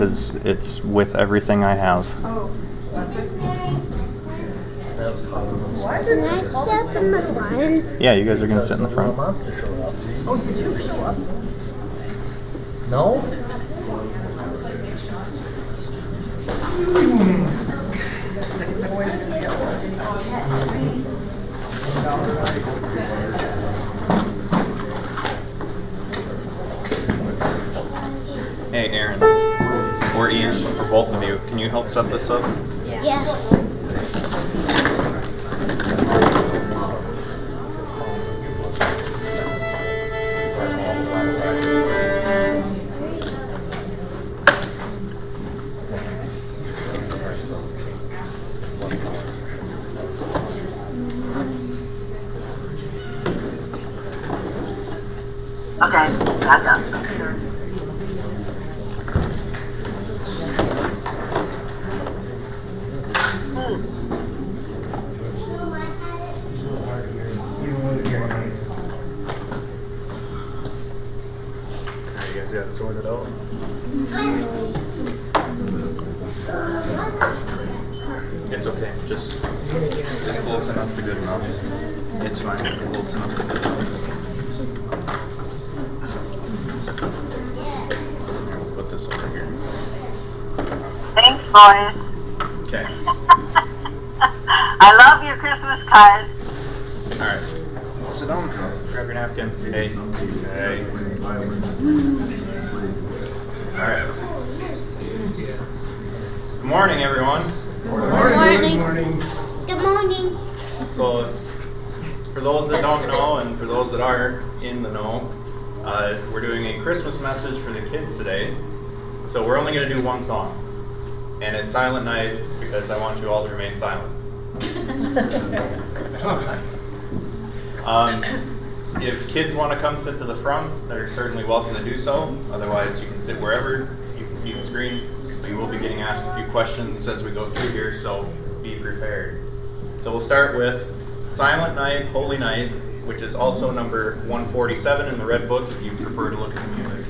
because it's with everything I have. Can I sit in the front? Yeah, you guys are going to sit in the front. Oh, did you show up? No? Hey, Aaron, or Ian, or both of you, can you help set this up? Yes. Okay, back up. You guys got it sorted out? It's okay, just close enough to good enough. It's fine, close enough to good enough. We'll put this over here. Thanks, boys. Okay. I love your Christmas card. Alright. Sit down. Grab your napkin. Hey. Hey. Alright. Good morning, everyone. Good morning. Good morning. So, for those that don't know and for those that are in the know, we're doing a Christmas message for the kids today. So we're only going to do one song. And it's Silent Night because I want you all to remain silent. If kids want to come sit to the front, they're certainly welcome to do so. Otherwise, you can sit wherever. You can see the screen. We will be getting asked a few questions as we go through here, so be prepared. So we'll start with Silent Night, Holy Night, which is also number 147 in the Red Book if you prefer to look at the music.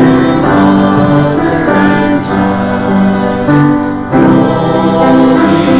Holy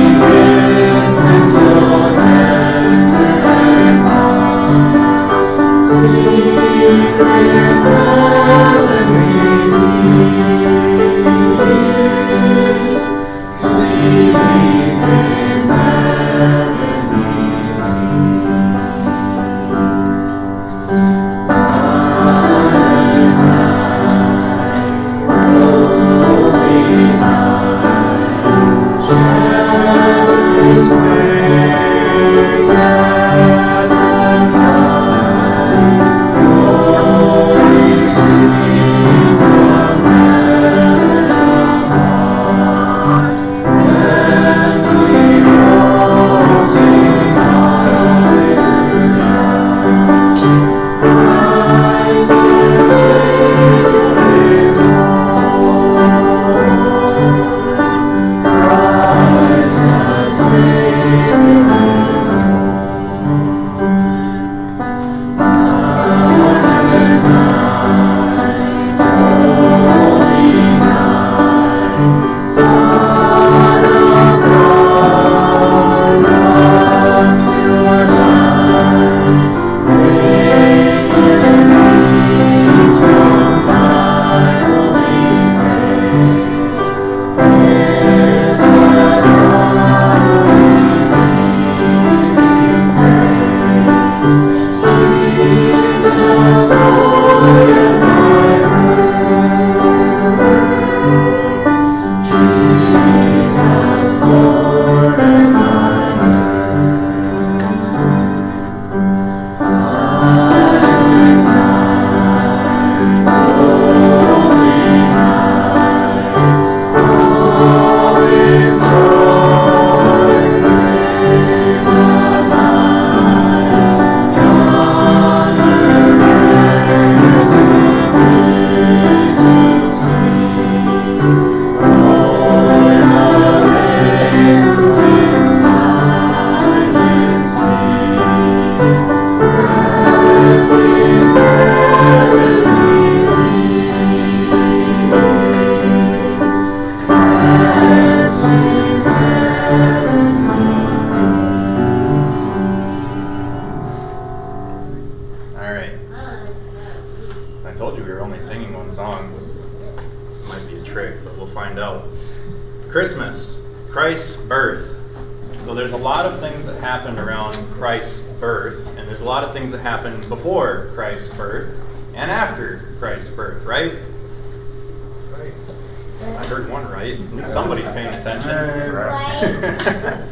happened around Christ's birth, and there's a lot of things that happened before Christ's birth and after Christ's birth, right? Right. I heard one right. At least somebody's paying attention. Right.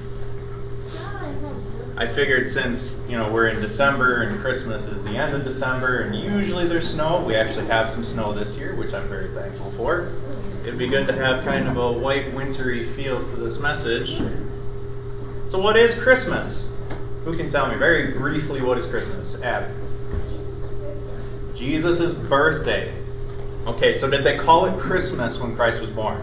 I figured since, we're in December and Christmas is the end of December and usually there's snow, we actually have some snow this year, which I'm very thankful for. It'd be good to have kind of a white wintry feel to this message. So what is Christmas? Who can tell me very briefly what is Christmas? Ab. Jesus' birthday. Okay, so did they call it Christmas when Christ was born?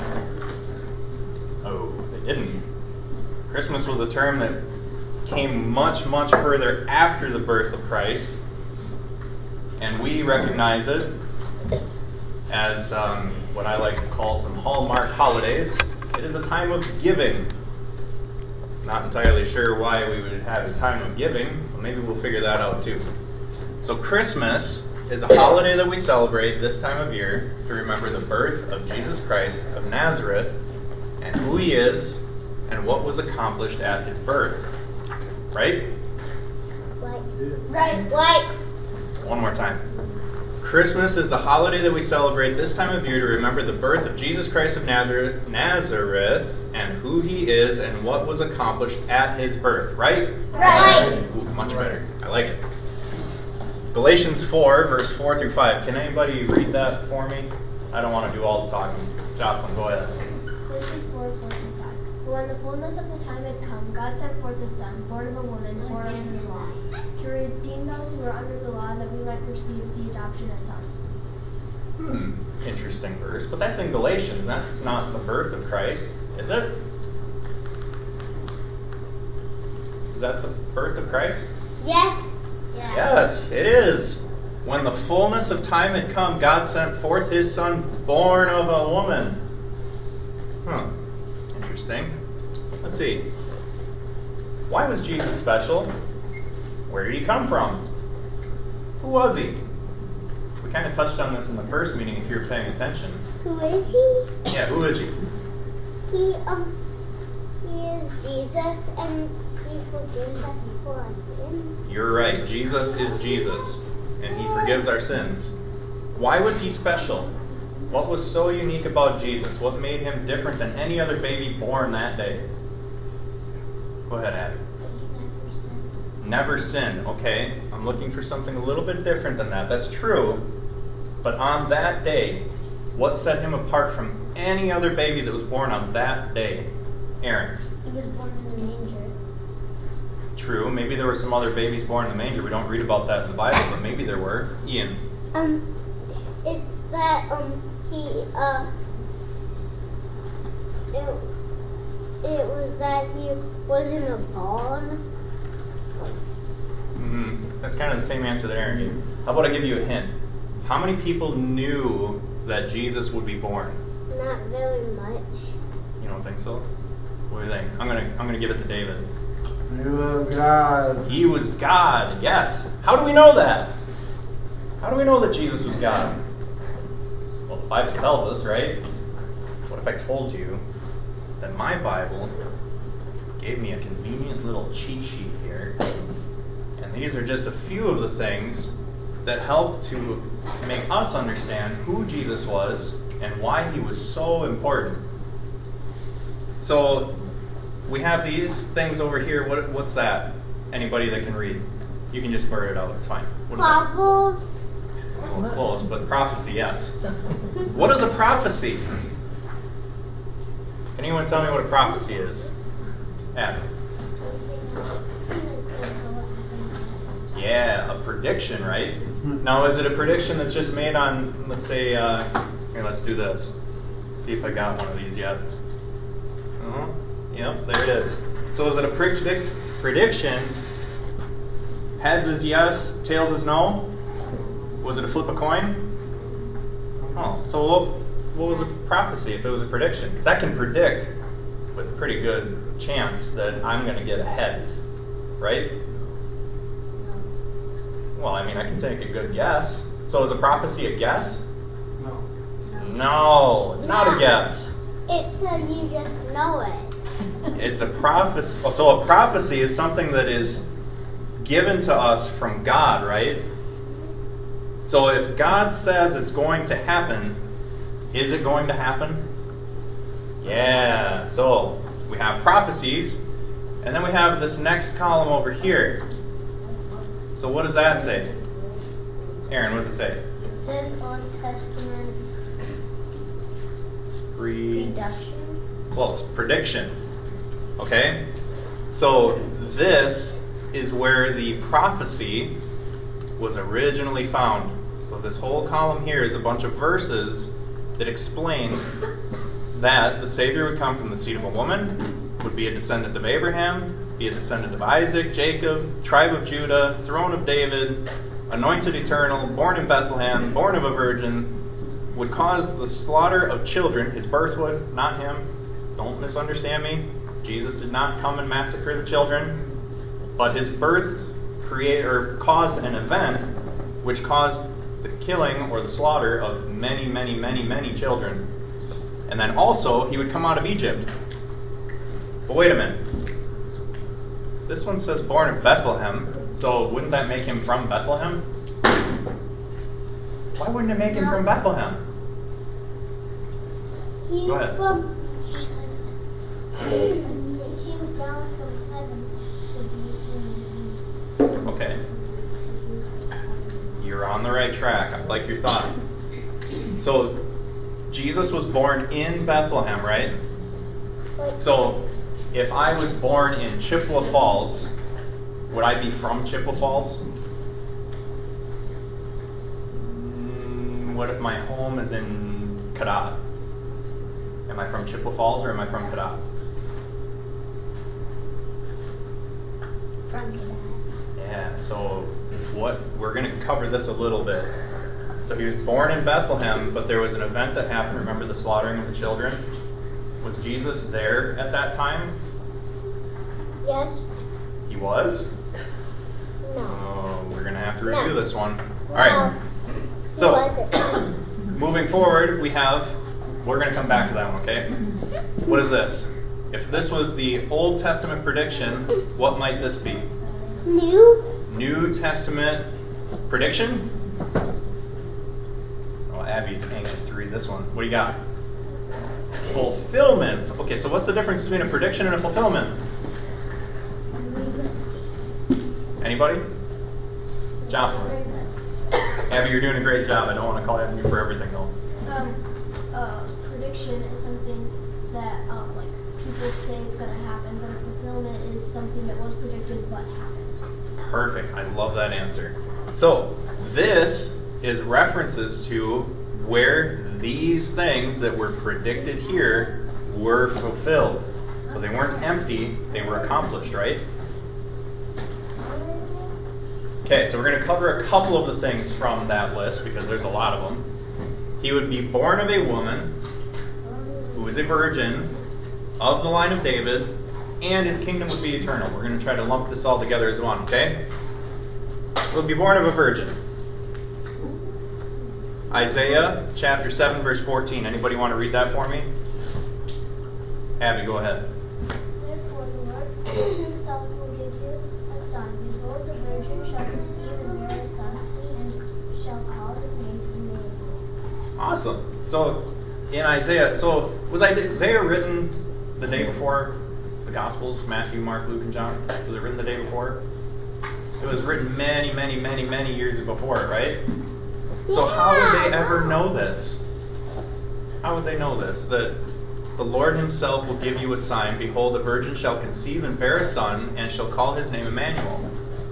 Oh, they didn't. Christmas was a term that came much, much further after the birth of Christ, and we recognize it as what I like to call some hallmark holidays. It is a time of giving. Not entirely sure why we would have a time of giving, but maybe we'll figure that out too. So Christmas is a holiday that we celebrate this time of year to remember the birth of Jesus Christ of Nazareth and who he is and what was accomplished at his birth. Right? Right. One more time. Christmas is the holiday that we celebrate this time of year to remember the birth of Jesus Christ of Nazareth and who he is and what was accomplished at his birth. Right? Right. Ooh, much better. I like it. Galatians 4, verse 4 through 5. Can anybody read that for me? I don't want to do all the talking. Jocelyn, go ahead. Galatians 4, 4 through 5. But when the fullness of the time had come, God sent forth his Son, born of a woman, born under the law, to redeem those who were under the law, that we might receive the adoption as sons. Interesting verse. But that's in Galatians. That's not the birth of Christ, is it? Is that the birth of Christ? Yes. Yes, it is. When the fullness of time had come, God sent forth his Son, born of a woman. Interesting. Let's see. Why was Jesus special? Where did he come from? Who was he? We kind of touched on this in the first meeting if you were paying attention. Who is he? Yeah, who is he? He is Jesus, and he forgives us for our sins. You're right. Jesus is Jesus, and he forgives our sins. Why was he special? What was so unique about Jesus? What made him different than any other baby born that day? Go ahead, Abby. He never sinned. Never sinned. Okay, I'm looking for something a little bit different than that. That's true. But on that day, what set him apart from any other baby that was born on that day? Aaron. He was born in the manger. True. Maybe there were some other babies born in the manger. We don't read about that in the Bible, but maybe there were. Ian. It's that it was that he was in a barn. That's kind of the same answer that Aaron gave. How about I give you a hint? How many people knew that Jesus would be born? Not very much. You don't think so? What do you think? I'm gonna give it to David. He was God. He was God, yes. How do we know that? How do we know that Jesus was God? Well, the Bible tells us, right? What if I told you that my Bible gave me a convenient little cheat sheet here, and these are just a few of the things that help to make us understand who Jesus was and why he was so important. So we have these things over here. What's that? Anybody that can read? You can just blurt it out. It's fine. What is that? Proverbs. Well, close, but prophecy, yes. What is a prophecy? Can anyone tell me what a prophecy is? Adam. Yeah, a prediction, right? Now, is it a prediction that's just made on, let's say, here, let's do this. See if I got one of these yet. Yep, there it is. So is it a prediction? Heads is yes, tails is no? Was it a flip a coin? Oh, so what was a prophecy if it was a prediction? Because I can predict with pretty good chance that I'm going to get a heads, right? Well, I mean, I can take a good guess. So is a prophecy a guess? No. No, it's not a guess. It's you just know it. It's a prophecy. So a prophecy is something that is given to us from God, right? So if God says it's going to happen, is it going to happen? Yeah. So we have prophecies, and then we have this next column over here. So what does that say? Aaron, what does it say? It says Old Testament reduction. Close. Prediction. Okay? So this is where the prophecy was originally found. So this whole column here is a bunch of verses that explain that the Savior would come from the seed of a woman, would be a descendant of Abraham, be a descendant of Isaac, Jacob, tribe of Judah, throne of David, anointed eternal, born in Bethlehem, born of a virgin, would cause the slaughter of children. His birth would, not him. Don't misunderstand me. Jesus did not come and massacre the children, but his birth caused an event which caused the killing or the slaughter of many, many, many, many children. And then also he would come out of Egypt. But wait a minute. This one says born of Bethlehem, so wouldn't that make him from Bethlehem? Why wouldn't it make him from Bethlehem? He's Go ahead. from. He came down from heaven to be human. Okay. So he was from heaven. You're on the right track. I like your thought. So Jesus was born in Bethlehem, right? Wait, So if I was born in Chippewa Falls, would I be from Chippewa Falls? What if my home is in Cadott? Am I from Chippewa Falls or am I from Cadott? from that. Yeah, so we're going to cover this a little bit. So he was born in Bethlehem, but there was an event that happened. Remember the slaughtering of the children? Was Jesus there at that time? Yes? He was? No. Oh, we're going to have to review No. this one. All No. right. Who So, was it? moving forward, we're going to come back to that one, okay? What is this? If this was the Old Testament prediction, what might this be? New Testament prediction? Oh, Abby's anxious to read this one. What do you got? Fulfillment. Okay, so what's the difference between a prediction and a fulfillment? Anybody? Jocelyn. Abby, you're doing a great job. I don't want to call you for everything though. Prediction is something that like people say it's going to happen, but a fulfillment is something that was predicted but happened. Perfect. I love that answer. So this is references to where these things that were predicted here were fulfilled. So they weren't empty, they were accomplished, right? Okay, so we're going to cover a couple of the things from that list because there's a lot of them. He would be born of a woman who is a virgin of the line of David, and his kingdom would be eternal. We're going to try to lump this all together as one, okay? He would be born of a virgin. Isaiah chapter 7, verse 14. Anybody want to read that for me? Abby, go ahead. Therefore the Lord himself will give you a son. Behold, the virgin shall conceive and bear a son, and shall call his name Emmanuel. Awesome. So in Isaiah, was Isaiah written the day before the Gospels, Matthew, Mark, Luke, and John? Was it written the day before? It was written many, many, many, many years before it, right? So how would they ever know this? How would they know this? That the Lord himself will give you a sign. Behold, the virgin shall conceive and bear a son, and shall call his name Emmanuel.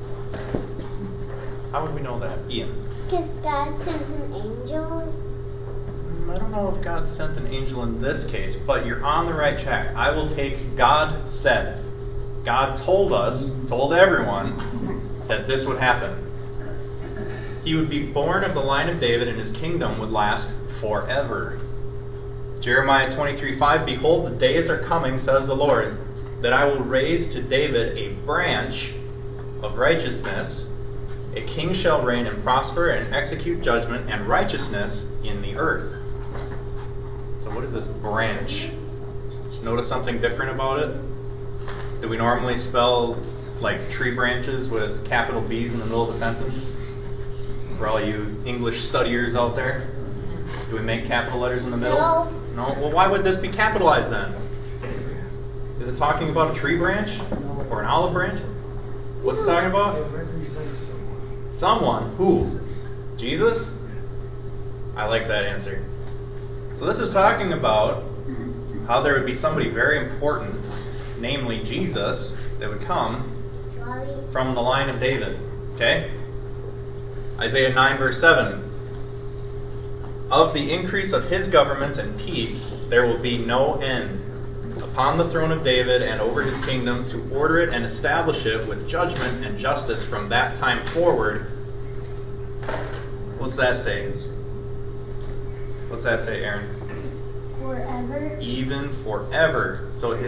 How would we know that? Ian? Because God sent an angel. I don't know if God sent an angel in this case, but you're on the right track. I will take God said. God told everyone that this would happen. He would be born of the line of David, and his kingdom would last forever. Jeremiah 23:5, Behold, the days are coming, says the Lord, that I will raise to David a branch of righteousness. A king shall reign and prosper and execute judgment and righteousness in the earth. So what is this branch? Notice something different about it? Do we normally spell like tree branches with capital B's in the middle of the sentence? For all you English studiers out there, do we make capital letters in the middle? No? Well, why would this be capitalized then? Is it talking about a tree branch or an olive branch? What's it talking about? Someone. Who? Jesus? I like that answer. So this is talking about how there would be somebody very important, namely Jesus, that would come from the line of David. Okay? Isaiah 9 verse 7. Of the increase of his government and peace there will be no end upon the throne of David and over his kingdom, to order it and establish it with judgment and justice from that time forward. What's that say? What's that say, Aaron? Forever. Even forever. So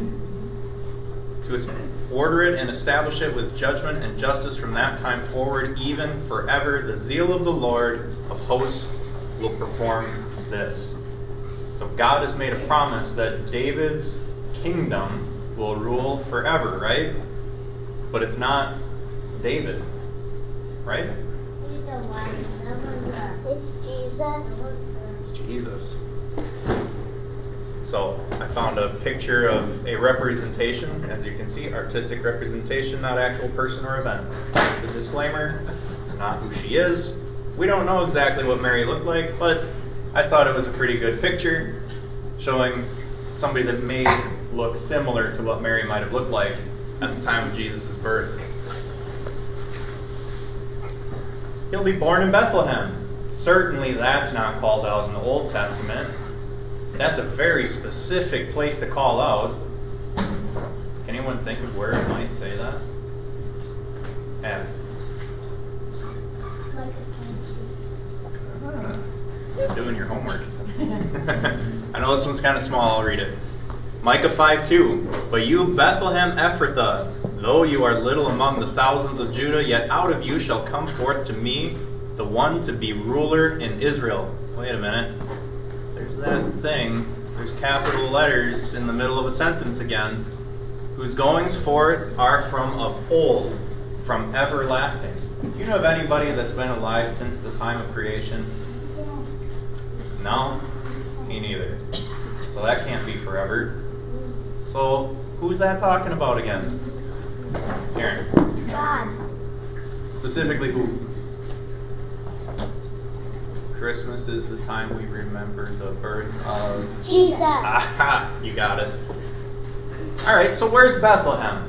to order it and establish it with judgment and justice from that time forward, even forever. The zeal of the Lord of hosts will perform this. So God has made a promise that David's kingdom will rule forever, right? But it's not David, right? It's Jesus. It's Jesus. So I found a picture of a representation, as you can see, artistic representation, not actual person or event. Just the disclaimer, it's not who she is. We don't know exactly what Mary looked like, but I thought it was a pretty good picture showing somebody that may look similar to what Mary might have looked like at the time of Jesus' birth. He'll be born in Bethlehem. Certainly that's not called out in the Old Testament. That's a very specific place to call out. Can anyone think of where it might say that? Yeah. You're doing your homework. I know this one's kind of small. I'll read it. Micah 5:2. But you, Bethlehem Ephrathah, though you are little among the thousands of Judah, yet out of you shall come forth to me the one to be ruler in Israel. Wait a minute. There's that thing. There's capital letters in the middle of a sentence again. Whose goings forth are from of old, from everlasting. Do you know of anybody that's been alive since the time of creation? No? Me neither. So that can't be forever. So who's that talking about again? Aaron. God. Specifically who? Christmas is the time we remember the birth of Jesus. Aha! You got it. Alright, so where's Bethlehem?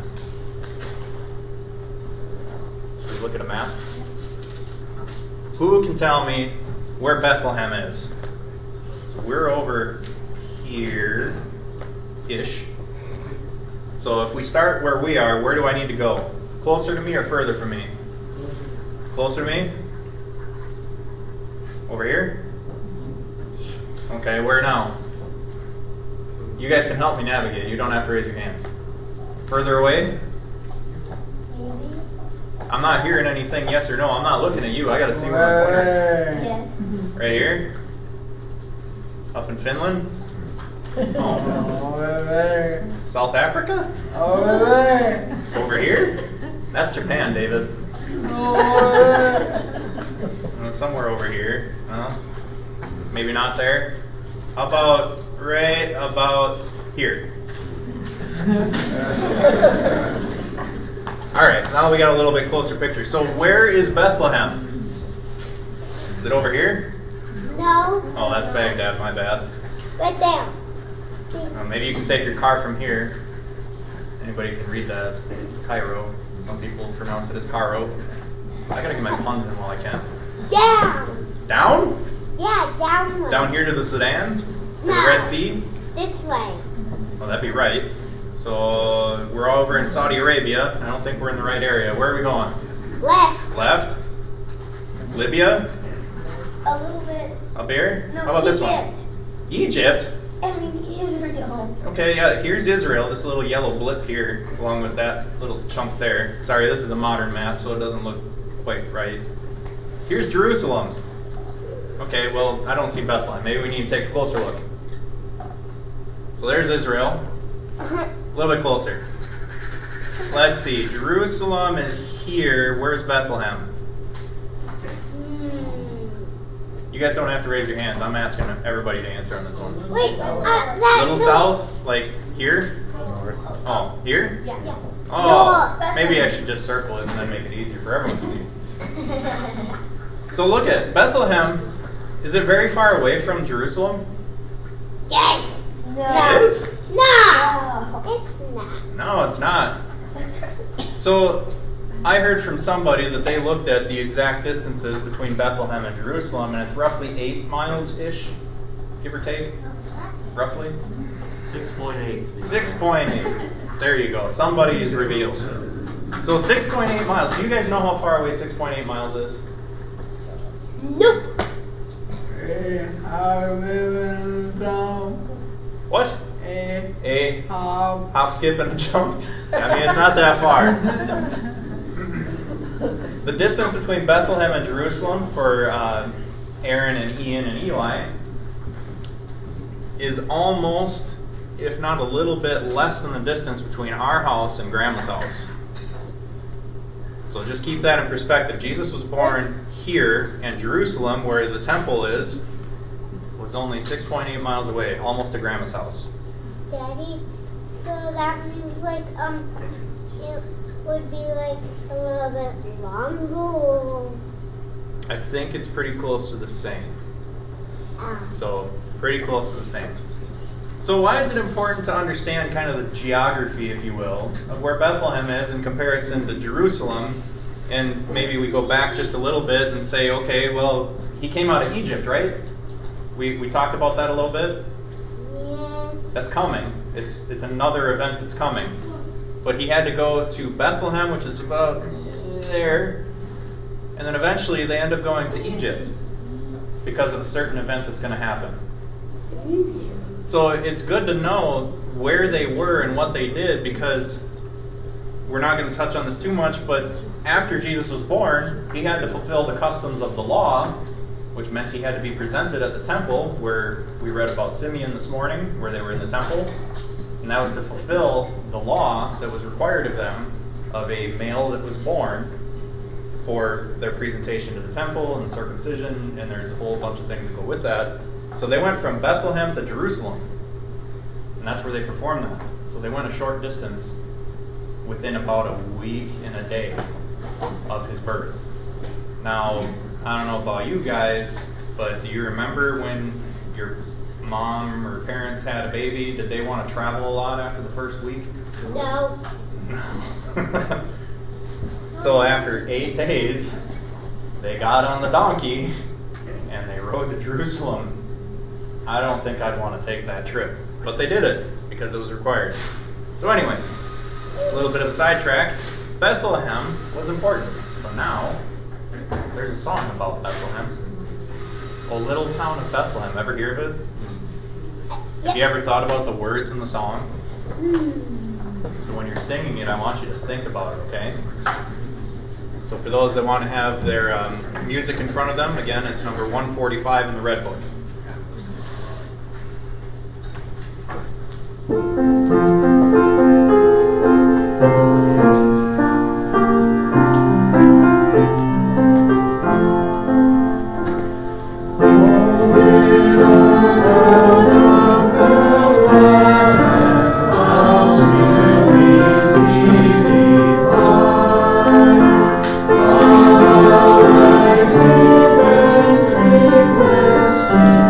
Should we look at a map? Who can tell me where Bethlehem is? So we're over here-ish. So if we start where we are, where do I need to go? Closer to me or further from me? Closer to me? Over here? Okay, where now? You guys can help me navigate. You don't have to raise your hands. Further away? Maybe. I'm not hearing anything yes or no. I'm not looking at you. I got to see where my pointer is. Yeah. Right here? Up in Finland? Over there. South Africa? Over there. Over here? That's Japan, David. Over there. Somewhere over here. Maybe not there. How about right about here? Alright, now we got a little bit closer picture. So where is Bethlehem? Is it over here? No. Oh, that's Baghdad, my bad. Right there. Maybe you can take your car from here. Anybody can read that. It's Cairo. Some people pronounce it as Cairo. I gotta get my puns in while I can. Down. Down? Yeah, downward. Down here to the Sudan? To No. the Red Sea? This way. Well, that'd be right. So we're over in Saudi Arabia. I don't think we're in the right area. Where are we going? Left. Left? Libya? A little bit. Up here? No, How about this one? Egypt. Egypt? I mean, Israel. Okay, yeah, here's Israel, this little yellow blip here, along with that little chunk there. Sorry, this is a modern map, so it doesn't look quite right. Here's Jerusalem. Okay, well, I don't see Bethlehem. Maybe we need to take a closer look. So So there's Israel. A little bit closer. Let's see. Jerusalem is here. Where's Bethlehem? You guys don't have to raise your hands. I'm asking everybody to answer on this one. Wait, Little south, like here? Oh, here? Yeah. Oh, No, maybe I should just circle it and then make it easier for everyone to see. So look at Bethlehem. Is it very far away from Jerusalem? Yes. It is? No. It's not. No, it's not. So I heard from somebody that they looked at the exact distances between Bethlehem and Jerusalem, and it's roughly 8 miles-ish, give or take, roughly. 6.8. 6.8. There you go. Somebody is revealed. So 6.8 miles. Do you guys know how far away 6.8 miles is? Nope. Hey, I live in town. What? A Hop, skip, and a jump. I mean, it's not that far. The distance between Bethlehem and Jerusalem for Aaron and Ian and Eli is almost, if not a little bit, less than the distance between our house and Grandma's house. So just keep that in perspective. Jesus was born here, and Jerusalem, where the temple is, was only 6.8 miles away, almost to Grandma's house. Daddy, so that means it would be like a little bit longer. I think it's pretty close to the same. So pretty close to the same. So why is it important to understand kind of the geography, if you will, of where Bethlehem is in comparison to Jerusalem? And maybe we go back just a little bit and say, okay, well, he came out of Egypt, right? We talked about that a little bit. Yeah. That's coming. It's another event that's coming. But he had to go to Bethlehem, which is about there. And then eventually they end up going to Egypt because of a certain event that's going to happen. So it's good to know where they were and what they did, because we're not going to touch on this too much, but after Jesus was born, he had to fulfill the customs of the law, which meant he had to be presented at the temple, where we read about Simeon this morning, where they were in the temple. And that was to fulfill the law that was required of them, of a male that was born, for their presentation to the temple and circumcision, and there's a whole bunch of things that go with that. So they went from Bethlehem to Jerusalem, and that's where they performed that. So they went a short distance within about a week and a day of his birth. Now, I don't know about you guys, but do you remember when your mom or parents had a baby? Did they want to travel a lot after the first week? No. So after 8 days, they got on the donkey and they rode to Jerusalem. I don't think I'd want to take that trip, but they did it because it was required. So anyway, a little bit of a sidetrack. Bethlehem was important. So now, there's a song about Bethlehem. Oh, little town of Bethlehem. Ever hear of it? Have you ever thought about the words in the song? So when you're singing it, I want you to think about it, okay? So for those that want to have their music in front of them, again, it's number 145 in the Red Book. Frequency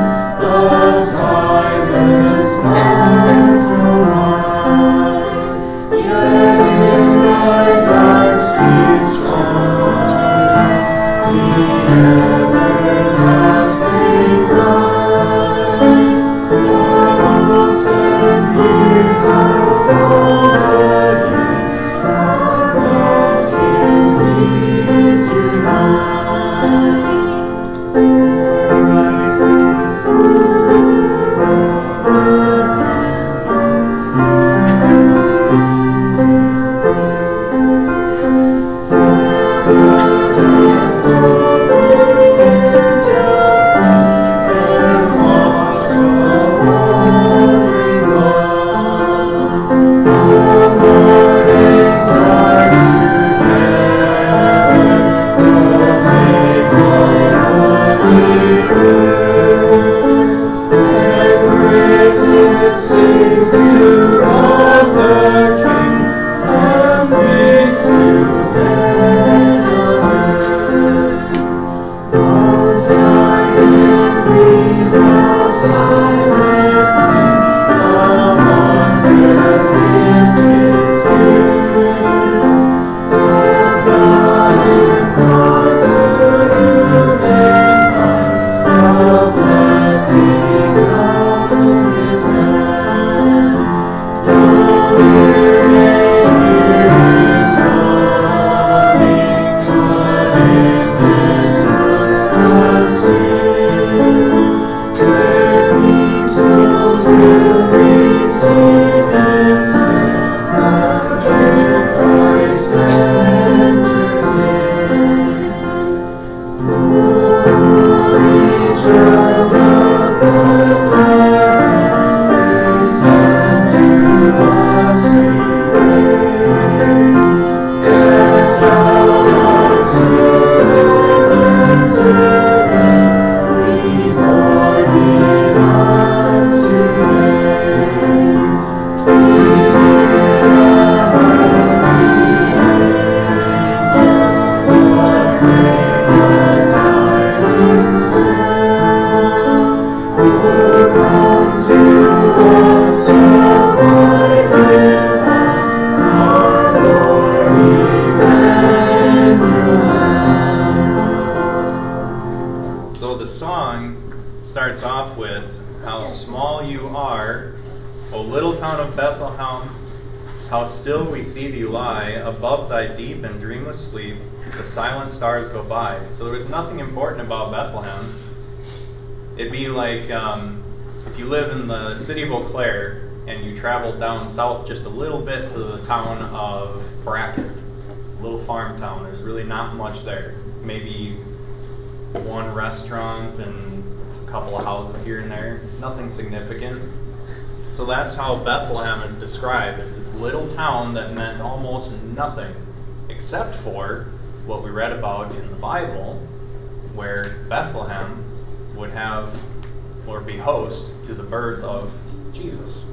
starts off with, "How small you are, O little town of Bethlehem, how still we see thee lie, above thy deep and dreamless sleep, the silent stars go by." So there was nothing important about Bethlehem. It'd be like if you live in the city of Eau Claire and you traveled down south just a little bit to the town of Brackett. It's a little farm town. There's really not much there. Maybe one restaurant and a couple of houses here and there. Nothing significant. So that's how Bethlehem is described. It's this little town that meant almost nothing, except for what we read about in the Bible, where Bethlehem would have or be host to the birth of Jesus.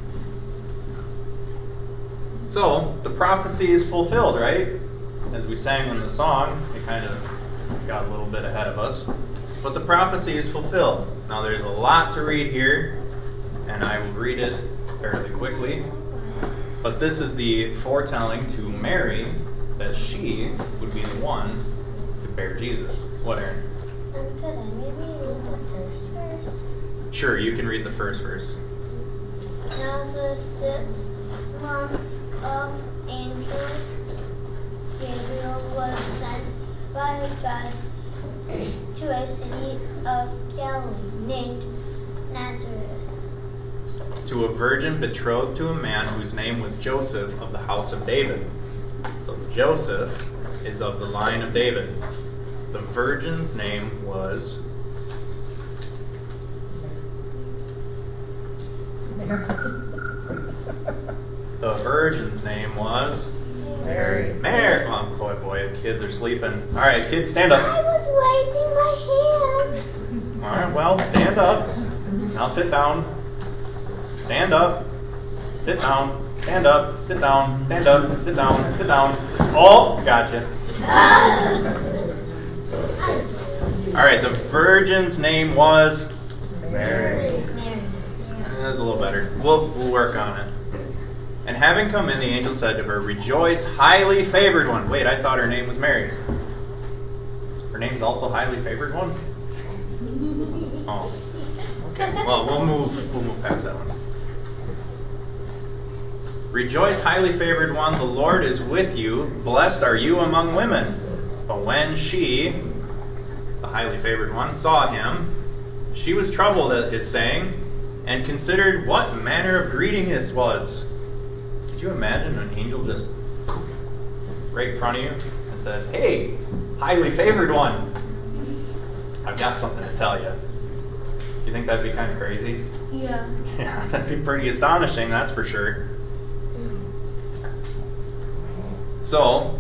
So the prophecy is fulfilled, right? As we sang in the song, it kind of got a little bit ahead of us. But the prophecy is fulfilled. Now there's a lot to read here, and I will read it fairly quickly. But this is the foretelling to Mary that she would be the one to bear Jesus. What, Aaron? Could I maybe read the first verse? Sure, you can read the first verse. Now the 6th month of angel Gabriel was sent by God to a city of Galilee named Nazareth, To a virgin betrothed to a man whose name was Joseph of the house of David. So Joseph is of the line of David. The virgin's name was Mary. Mary. Oh boy, the kids are sleeping. All right, kids, stand up. I was raising my hand. All right, well, stand up. Now sit down. Stand up. Sit down. Stand up. Sit down. Stand up. Sit down. Sit down. Oh, gotcha. All right, the virgin's name was Mary. That's a little better. We'll work on it. And having come in, the angel said to her, "Rejoice, highly favored one." Wait, I thought her name was Mary. Her name's also highly favored one? Oh. Okay. Well, we'll move past that one. "Rejoice, highly favored one, the Lord is with you. Blessed are you among women." But when she, the highly favored one, saw him, she was troubled at his saying, and considered what manner of greeting this was. Could you imagine an angel just right in front of you and says, "Hey, highly favored one, I've got something to tell you." Do you think that'd be kind of crazy? Yeah. Yeah, that'd be pretty astonishing, that's for sure. So,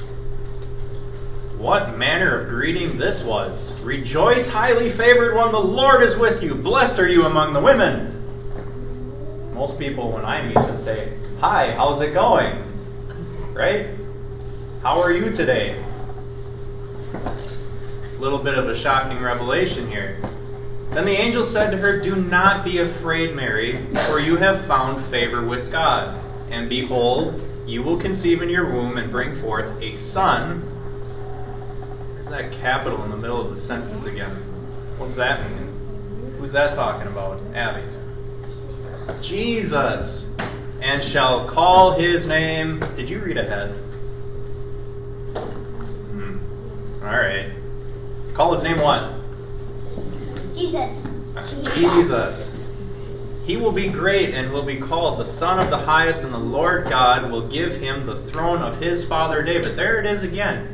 what manner of greeting this was. "Rejoice, highly favored one, the Lord is with you. Blessed are you among the women." Most people, when I meet them, say, "Hi, how's it going?" Right? "How are you today?" A little bit of a shocking revelation here. Then the angel said to her, "Do not be afraid, Mary, for you have found favor with God. And behold, you will conceive in your womb and bring forth a son." There's that capital in the middle of the sentence again. What's that mean? Who's that talking about? Abby. Jesus. "And shall call his name." Did you read ahead? All right. Call his name what? Jesus. Jesus. "He will be great and will be called the Son of the Highest, and the Lord God will give him the throne of his father David." There it is again.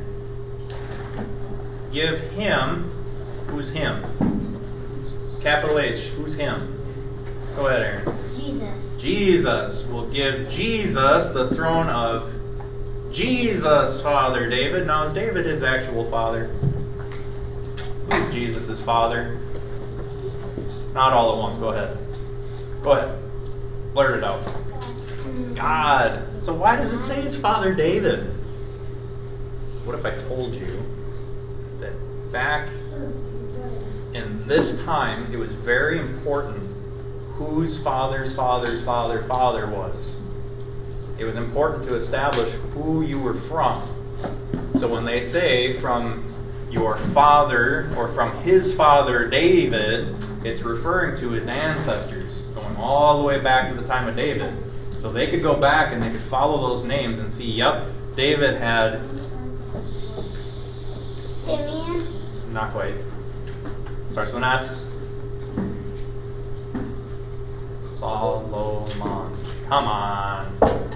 Give him. Who's him? Capital H. Who's him? Go ahead, Aaron. Jesus. Jesus will give Jesus the throne of Jesus' father David. Now, is David his actual father? Who's Jesus' father? Not all at once. Go ahead. Go ahead. Blurt it out. God. So why does it say his father David? What if I told you that back in this time it was very important whose father's father's father was? It was important to establish who you were from. So when they say from your father or from his father David, It's referring to his ancestors, going all the way back to the time of David. So they could go back and they could follow those names and see, yep, David had... Simeon? Not quite. Starts with an S. Solomon. Come on.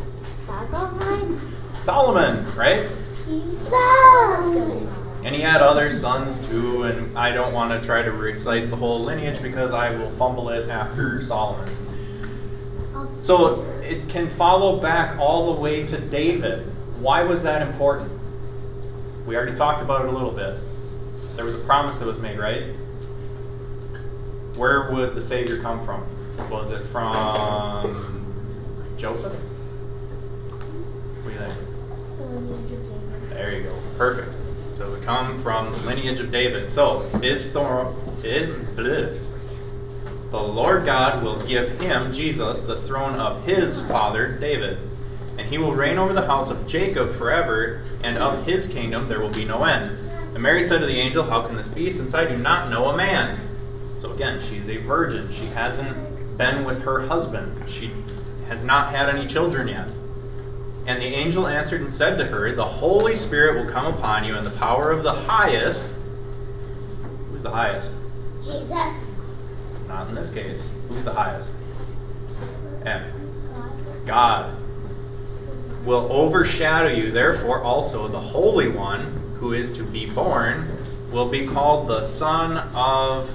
Solomon, right? Solomon. And he had other sons too, and I don't want to try to recite the whole lineage because I will fumble it after Solomon. So it can follow back all the way to David. Why was that important? We already talked about it a little bit. There was a promise that was made, right? Where would the Savior come from? Was it from Joseph? What do you think? The lineage of David. There you go. Perfect. So we come from the lineage of David. So the Lord God will give him, Jesus, the throne of his father David. And he will reign over the house of Jacob forever, and of his kingdom there will be no end. And Mary said to the angel, how can this be, since I do not know a man? So again, she's a virgin. She hasn't been with her husband. She has not had any children yet. And the angel answered and said to her, the Holy Spirit will come upon you, and the power of the highest... Who's the highest? Jesus. Not in this case. Who's the highest? God. Will overshadow you. Therefore also the Holy One, who is to be born, will be called the Son of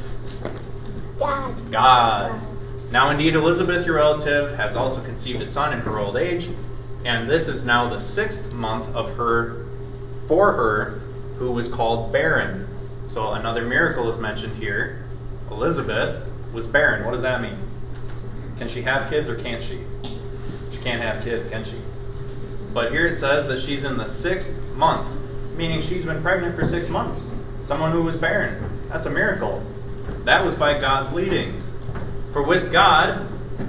God. Now indeed Elizabeth, your relative, has also conceived a son in her old age, and this is now the 6th month for her who was called barren. So another miracle is mentioned here. Elizabeth was barren. What does that mean? Can she have kids or can't she? She can't have kids, can she? But here it says that she's in the 6th month, meaning she's been pregnant for 6 months. Someone who was barren. That's a miracle. That was by God's leading. For with God...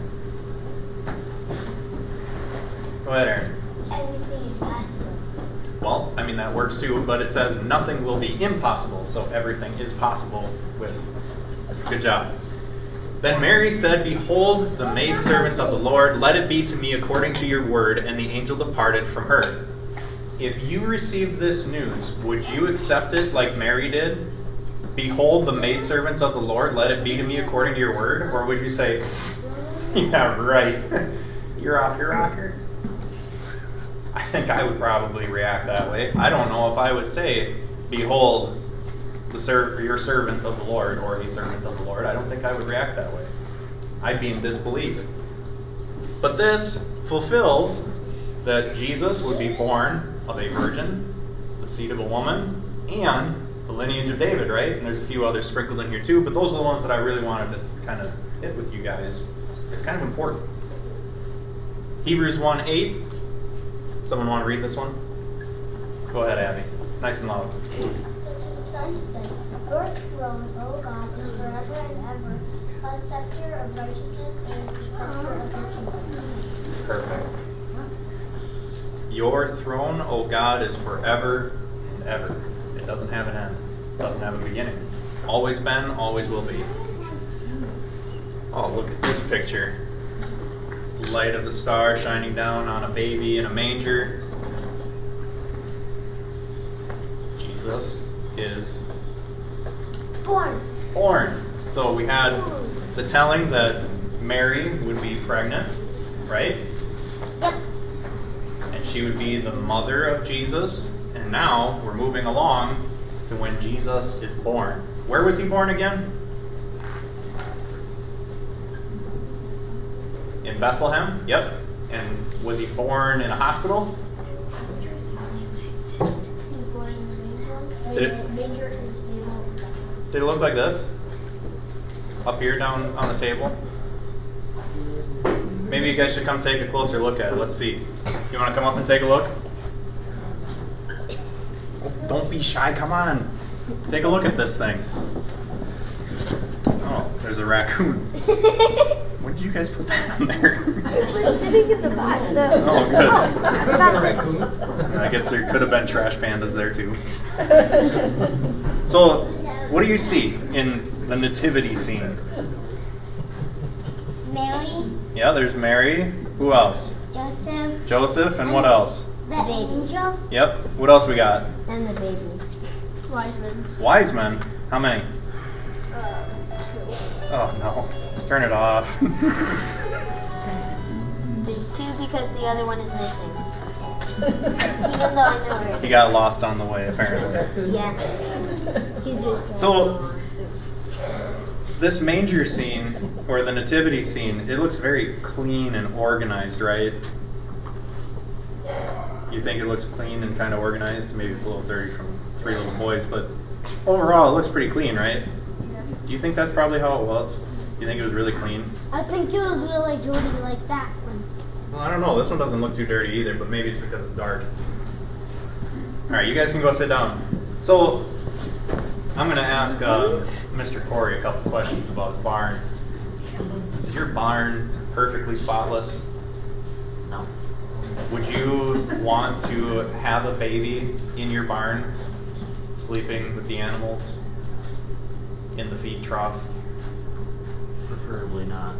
Go ahead, Aaron. Everything is possible. Well, I mean, that works too, but it says nothing will be impossible, so everything is possible with... Good job. Then Mary said, behold, the maidservant of the Lord, let it be to me according to your word, and the angel departed from her. If you received this news, would you accept it like Mary did? Behold, the maidservant of the Lord, let it be to me according to your word? Or would you say, yeah, right, you're off your rocker? I think I would probably react that way. I don't know if I would say, behold, your servant of the Lord, or a servant of the Lord. I don't think I would react that way. I'd be in disbelief. But this fulfills that Jesus would be born of a virgin, the seed of a woman, and the lineage of David, right? And there's a few others sprinkled in here too, but those are the ones that I really wanted to kind of hit with you guys. It's kind of important. Hebrews 1:8. Someone want to read this one? Go ahead, Abby. Nice and loud. To the Son he says, your throne, O God, is forever and ever. A scepter of righteousness is the scepter of your kingdom. Perfect. Your throne, O God, is forever and ever. It doesn't have an end. It doesn't have a beginning. Always been, always will be. Oh, look at this picture. Light of the star shining down on a baby in a manger. Jesus is born. So we had the telling that Mary would be pregnant, right? Yep. And she would be the mother of Jesus. And now we're moving along to when Jesus is born. Where was he born again? In Bethlehem? Yep. And was he born in a hospital? He was born in the manger in the stable. Did it look like this? Up here down on the table? Maybe you guys should come take a closer look at it. Let's see. You want to come up and take a look? Oh, don't be shy. Come on. Take a look at this thing. Oh, there's a raccoon. When did you guys put that on there? It was sitting in the box. Oh, good. I got this. I guess there could have been trash pandas there too. So What do you see in the nativity scene? Mary, Yeah, there's Mary. Who else? Joseph, Joseph, and what else? the angel, Yep. What else we got? and the baby. Wise men. Wise men. How many? 2. Oh no. Turn it off. There's 2 because the other one is missing. Even though I know where it He is. got lost on the way, apparently. Yeah. He's just So, this manger scene, or the nativity scene, it looks very clean and organized, right? You think it looks clean and kind of organized? Maybe it's a little dirty from 3 little boys, but overall it looks pretty clean, right? Do you think that's probably how it was? Do you think it was really clean? I think it was really dirty like that one. Well, I don't know. This one doesn't look too dirty either, but maybe it's because it's dark. Alright, you guys can go sit down. So, I'm going to ask Mr. Corey a couple questions about his barn. Is your barn perfectly spotless? No. Would you want to have a baby in your barn, sleeping with the animals in the feed trough? Preferably not.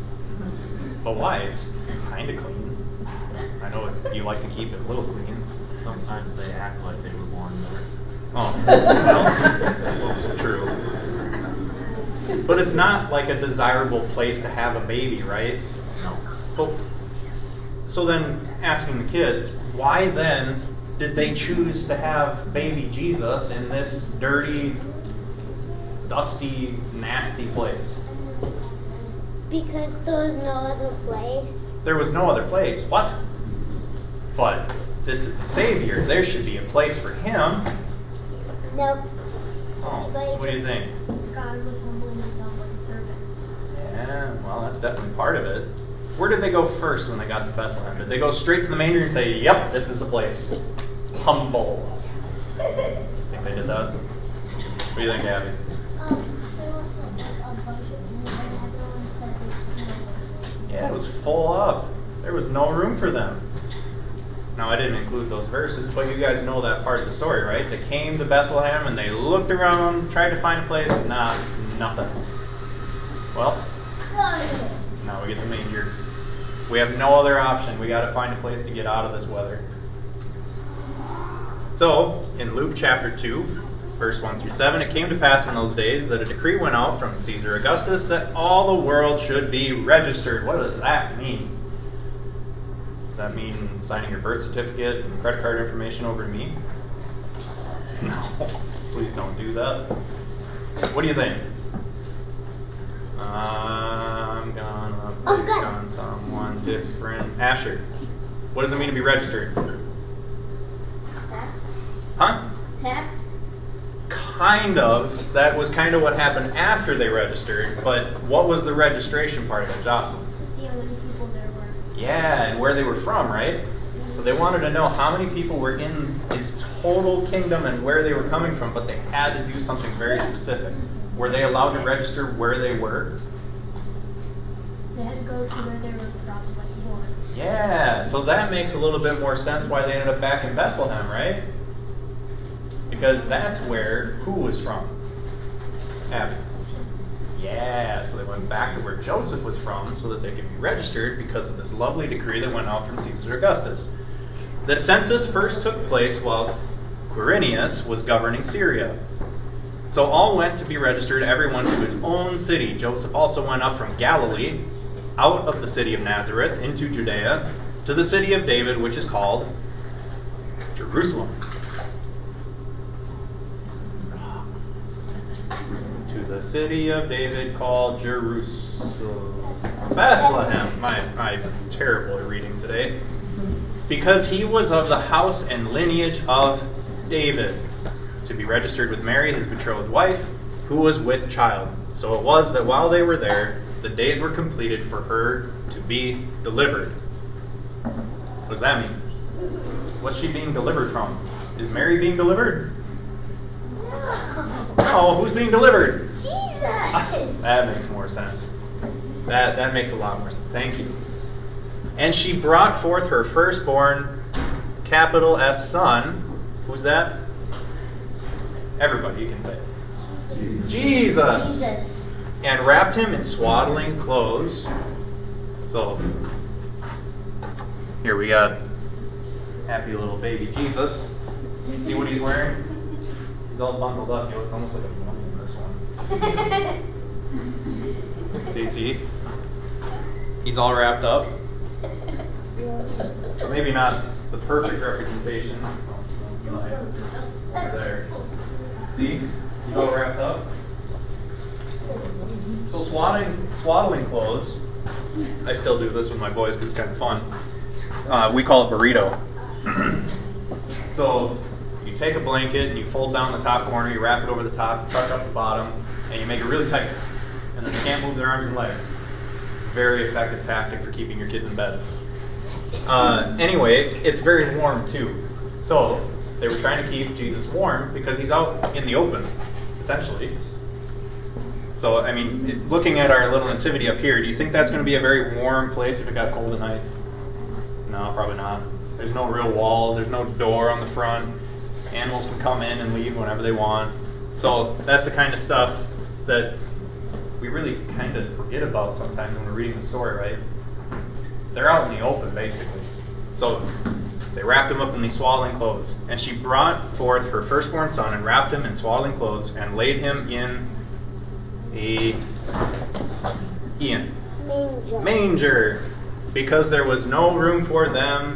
But why? It's kind of clean. I know you like to keep it a little clean. Sometimes they act like they were born there. Oh, well, that's also true. But it's not like a desirable place to have a baby, right? No. But, so then, asking the kids, why then did they choose to have baby Jesus in this dirty, dusty, nasty place? Because there was no other place. There was no other place. What? But this is the Savior. There should be a place for him. Nope. Oh, what do you think? God was humbling himself like a servant. Yeah, well, that's definitely part of it. Where did they go first when they got to Bethlehem? Did they go straight to the manger and say, yep, this is the place? Humble. Think they did that? What do you think, Abby? There was a bunch of people and everyone said this. Yeah, it was full up. There was no room for them. Now, I didn't include those verses, but you guys know that part of the story, right? They came to Bethlehem and they looked around, tried to find a place, nothing. Well, now we get the manger. We have no other option. We got to find a place to get out of this weather. So, in Luke chapter 2, verse 1 through 7, it came to pass in those days that a decree went out from Caesar Augustus that all the world should be registered. What does that mean? Does that mean signing your birth certificate and credit card information over to me? No, please don't do that. What do you think? I'm gonna pick on someone different. Asher, what does it mean to be registered? Text. Huh? Text. Kind of. That was kind of what happened after they registered, but what was the registration part of it, Jocelyn? To see how many people there were. Yeah, and where they were from, right? So they wanted to know how many people were in his total kingdom and where they were coming from, but they had to do something very specific. Were they allowed to register where they were? They had to go to where they were from, like born. Yeah, so that makes a little bit more sense why they ended up back in Bethlehem, right? Because that's where who was from? Abby. Yeah, so they went back to where Joseph was from so that they could be registered because of this lovely decree that went out from Caesar Augustus. The census first took place while Quirinius was governing Syria. So all went to be registered, everyone to his own city. Joseph also went up from Galilee, out of the city of Nazareth, into Judea, to the city of David, which is called Jerusalem. To the city of David called Jerusalem. Bethlehem. I'm terrible at reading today. Because he was of the house and lineage of David, to be registered with Mary, his betrothed wife, who was with child. So it was that while they were there, the days were completed for her to be delivered. What does that mean? What's she being delivered from? Is Mary being delivered? No, who's being delivered? Jesus. That makes more sense. That makes a lot more sense. Thank you. And she brought forth her firstborn, capital S son. Who's that? Everybody, you can say it. Jesus. And wrapped him in swaddling clothes. So, here we got happy little baby Jesus. See what he's wearing? He's all bundled up. He looks almost like a mummy in this one. See? He's all wrapped up. So maybe not the perfect representation. Over there. See? He's all wrapped up. So swaddling clothes. I still do this with my boys because it's kind of fun. We call it burrito. So you take a blanket and you fold down the top corner, you wrap it over the top, tuck up the bottom, and you make it really tight. And then they can't move their arms and legs. Very effective tactic for keeping your kids in bed. Anyway, it's very warm too. So they were trying to keep Jesus warm because he's out in the open, essentially. So, I mean, looking at our little nativity up here, do you think that's going to be a very warm place if it got cold at night? No, probably not. There's no real walls. There's no door on the front. Animals can come in and leave whenever they want. So that's the kind of stuff that we really kind of forget about sometimes when we're reading the story, right? They're out in the open, basically. So they wrapped him up in these swaddling clothes. And she brought forth her firstborn son and wrapped him in swaddling clothes and laid him in a manger, because there was no room for them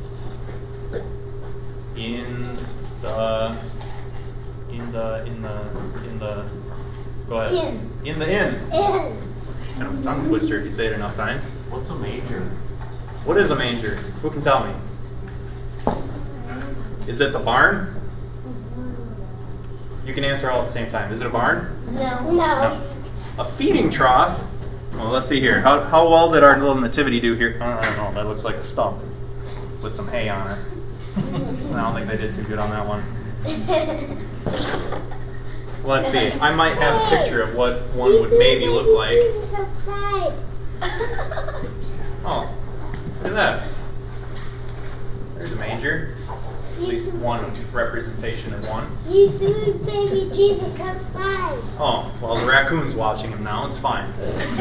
in the go ahead. In the inn. Kind of a tongue twister if you say it enough times. What's a manger? What is a manger? Who can tell me? Is it the barn? You can answer all at the same time. Is it a barn? No. A feeding trough. Well, let's see here. How well did our little nativity do here? I don't know. That looks like a stump with some hay on it. I don't think they did too good on that one. Let's see. I might have a picture of what one would maybe look like. Jesus outside. Oh, look at that. There's a manger. At least one representation of one. You threw baby Jesus outside. Oh, well, the raccoon's watching him now. It's fine.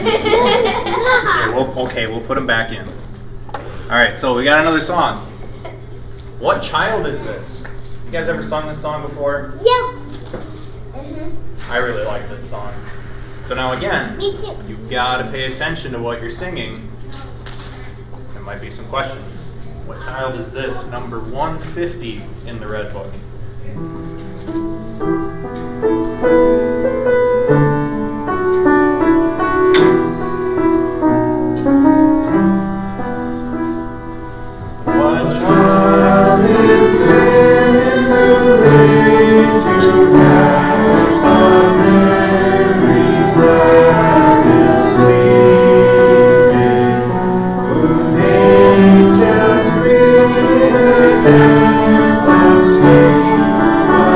Here, We'll put him back in. All right, so we got another song. What child is this? You guys ever sung this song before? Yep. I really like this song. So now again, Me too. you've got to pay attention to what you're singing. There might be some questions. What child is this? Number 150 in the Red Book. What child is this who laid to rest on Mary's gladness sleeping, whom angels greeted and found strength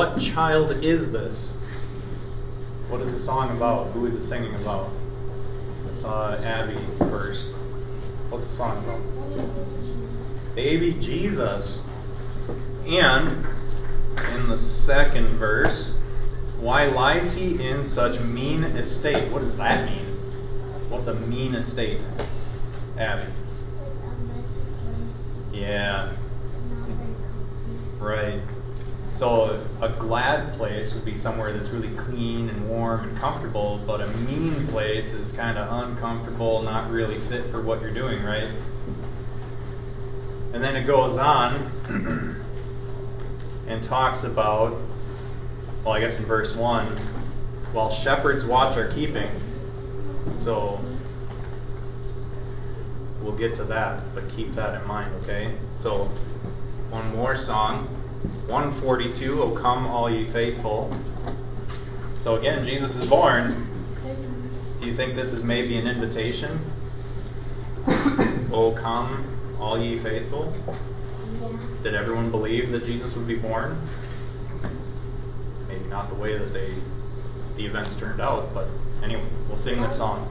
what child is this? What is the song about? Who is it singing about? I saw Abby first. What's the song about? Baby Jesus. And in the second verse, why lies he in such mean estate? What does that mean? What's a mean estate? Abby. Yeah. Right. So a glad place would be somewhere that's really clean and warm and comfortable, but a mean place is kind of uncomfortable, not really fit for what you're doing, right? And then it goes on and talks about, well, I guess in verse 1, while shepherds watch our keeping. So we'll get to that, but keep that in mind, okay? So one more song. 142, O come all ye faithful. So again, Jesus is born. Do you think this is maybe an invitation? O come all ye faithful? Yeah. Did everyone believe that Jesus would be born? Maybe not the way that the events turned out, but anyway, we'll sing this song.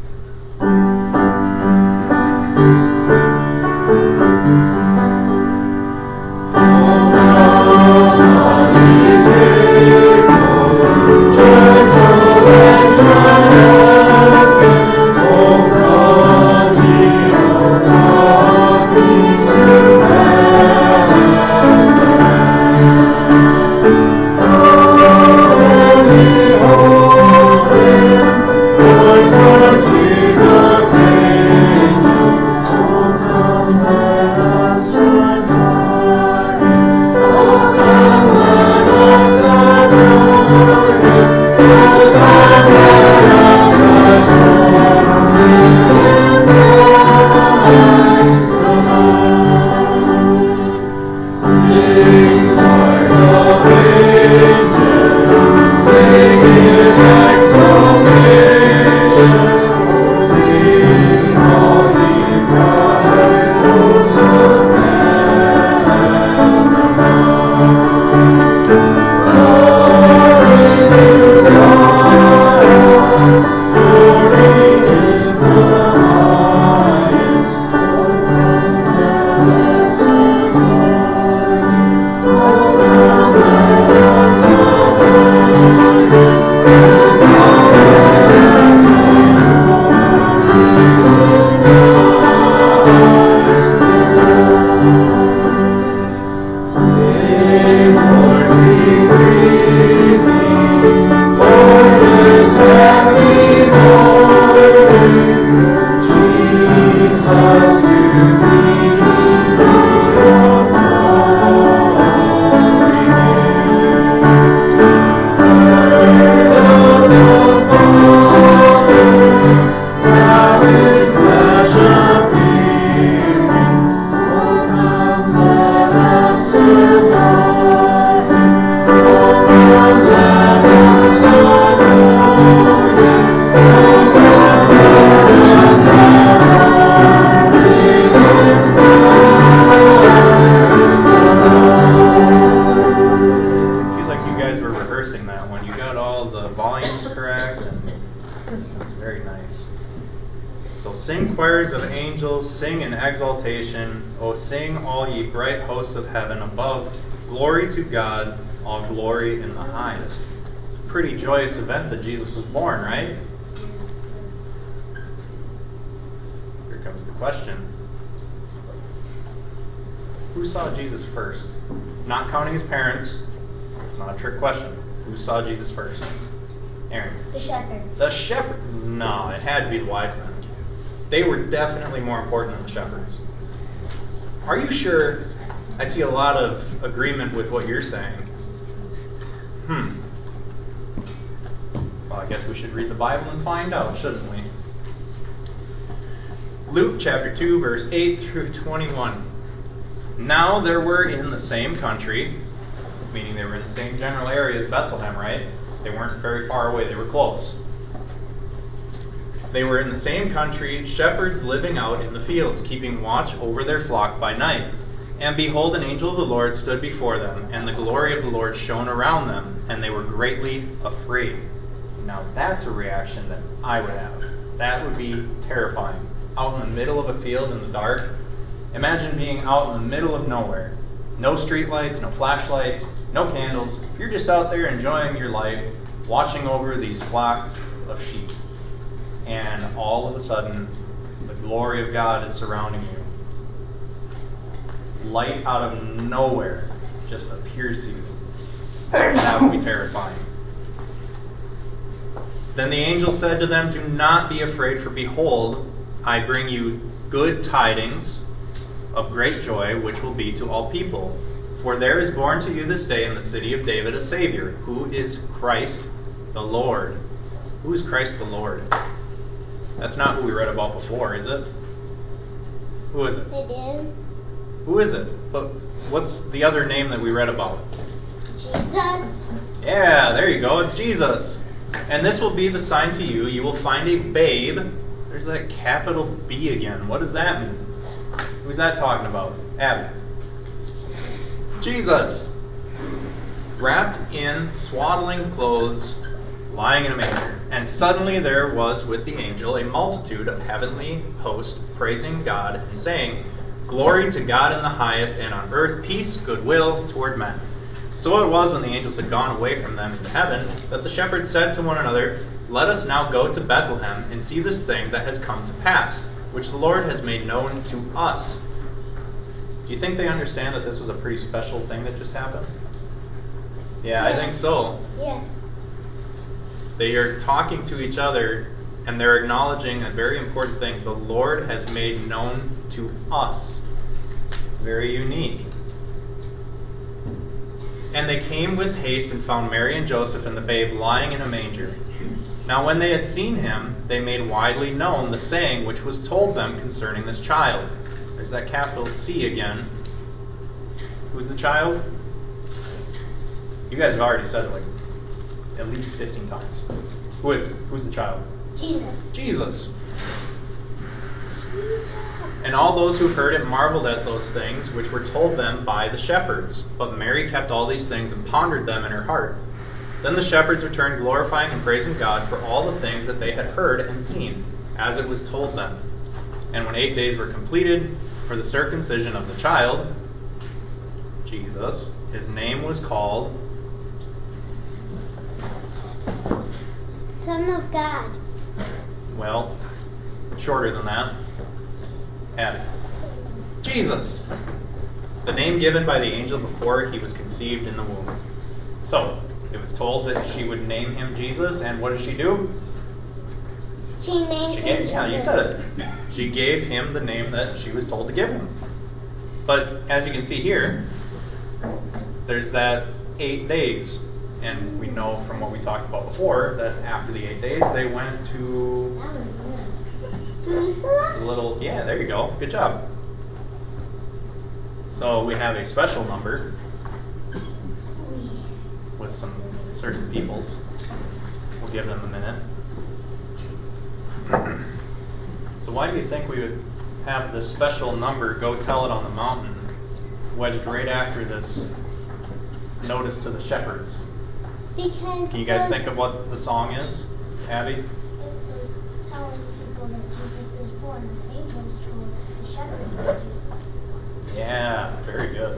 Sing in exaltation, O sing all ye bright hosts of heaven above, glory to God, all glory in the highest. It's a pretty joyous event that Jesus was born, right? Here comes the question. Who saw Jesus first? Not counting his parents. It's not a trick question. Who saw Jesus first? Aaron. The shepherds. The shepherd. No, it had to be the wise men. They were definitely more important than the shepherds. Are you sure? I see a lot of agreement with what you're saying. Well, I guess we should read the Bible and find out, shouldn't we? Luke chapter 2, verse 8 through 21. Now there were in the same country, meaning they were in the same general area as Bethlehem, right? They weren't very far away, they were close. They were in the same country, shepherds living out in the fields, keeping watch over their flock by night. And behold, an angel of the Lord stood before them, and the glory of the Lord shone around them, and they were greatly afraid. Now that's a reaction that I would have. That would be terrifying. Out in the middle of a field in the dark. Imagine being out in the middle of nowhere. No street lights, no flashlights, no candles. You're just out there enjoying your life, watching over these flocks of sheep. And all of a sudden, the glory of God is surrounding you. Light out of nowhere just appears to you. That would be terrifying. Then the angel said to them, "Do not be afraid, for behold, I bring you good tidings of great joy, which will be to all people. For there is born to you this day in the city of David a Savior, who is Christ the Lord." Who is Christ the Lord? That's not who we read about before, is it? Who is it? It is Who is it? But what's the other name that we read about? Jesus. Yeah, there you go. It's Jesus. "And this will be the sign to you. You will find a babe." There's that capital B again. What does that mean? Who's that talking about? Abby. Jesus. "Wrapped in swaddling clothes, lying in a manger. And suddenly there was with the angel a multitude of heavenly hosts praising God and saying, 'Glory to God in the highest, and on earth peace, goodwill toward men.' So it was when the angels had gone away from them into heaven, that the shepherds said to one another, 'Let us now go to Bethlehem and see this thing that has come to pass, which the Lord has made known to us.'" Do you think they understand that this was a pretty special thing that just happened? Yeah, I think so. Yeah. They are talking to each other, and they're acknowledging a very important thing. The Lord has made known to us. Very unique. "And they came with haste and found Mary and Joseph and the babe lying in a manger. Now when they had seen him, they made widely known the saying which was told them concerning this child." There's that capital C again. Who's the child? You guys have already said it like at least 15 times. Who's the child? Jesus. Jesus. "And all those who heard it marveled at those things which were told them by the shepherds. But Mary kept all these things and pondered them in her heart. Then the shepherds returned, glorifying and praising God for all the things that they had heard and seen, as it was told them. And when 8 days were completed for the circumcision of the child, Jesus, his name was called Son of God. Well, shorter than that. Abby. Jesus. The name given by the angel before he was conceived in the womb. So, it was told that she would name him Jesus, and what did she do? She named him Jesus. Yeah, you said it. She gave him the name that she was told to give him. But as you can see here, there's that 8 days. And we know from what we talked about before that after the 8 days, they went to the little, yeah, there you go. Good job. So we have a special number with some certain peoples. We'll give them a minute. So why do you think we would have this special number, "Go Tell It on the Mountain," wedged right after this notice to the shepherds? Because Can you guys think of what the song is, Abby? It's like telling people that Jesus is born, and the angels told the shepherds that Jesus was born. Yeah, very good.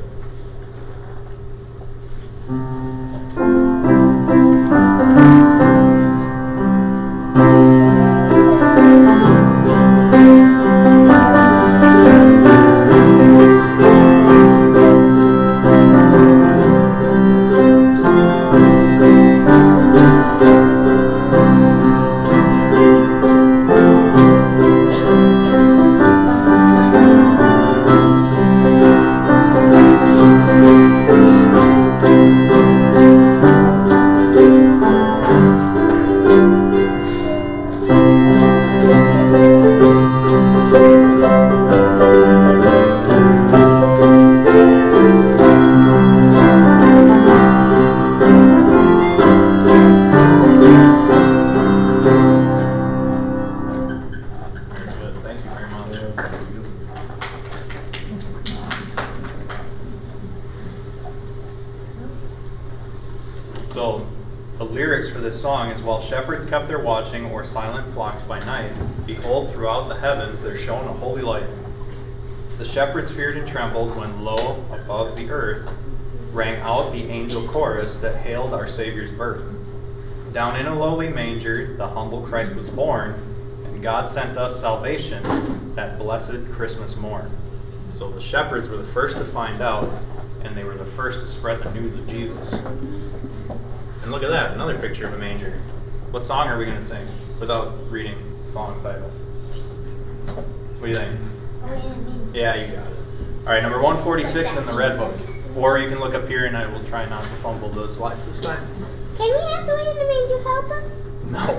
So the lyrics for this song is, while shepherds kept their watching o'er silent flocks by night, behold, throughout the heavens there shone a holy light. The shepherds feared and trembled when lo above the earth rang out the angel chorus that hailed our Savior's birth. Down in a lowly manger the humble Christ was born, and God sent us salvation that blessed Christmas morn. So the shepherds were the first to find out, and they were the first to spread the news of Jesus. And look at that, another picture of a manger. What song are we going to sing without reading the song title? What do you think? Yeah, you got it. All right, number 146 in the red book. Or you can look up here and I will try not to fumble the slides this time. Can we have the way in the manger help us? No.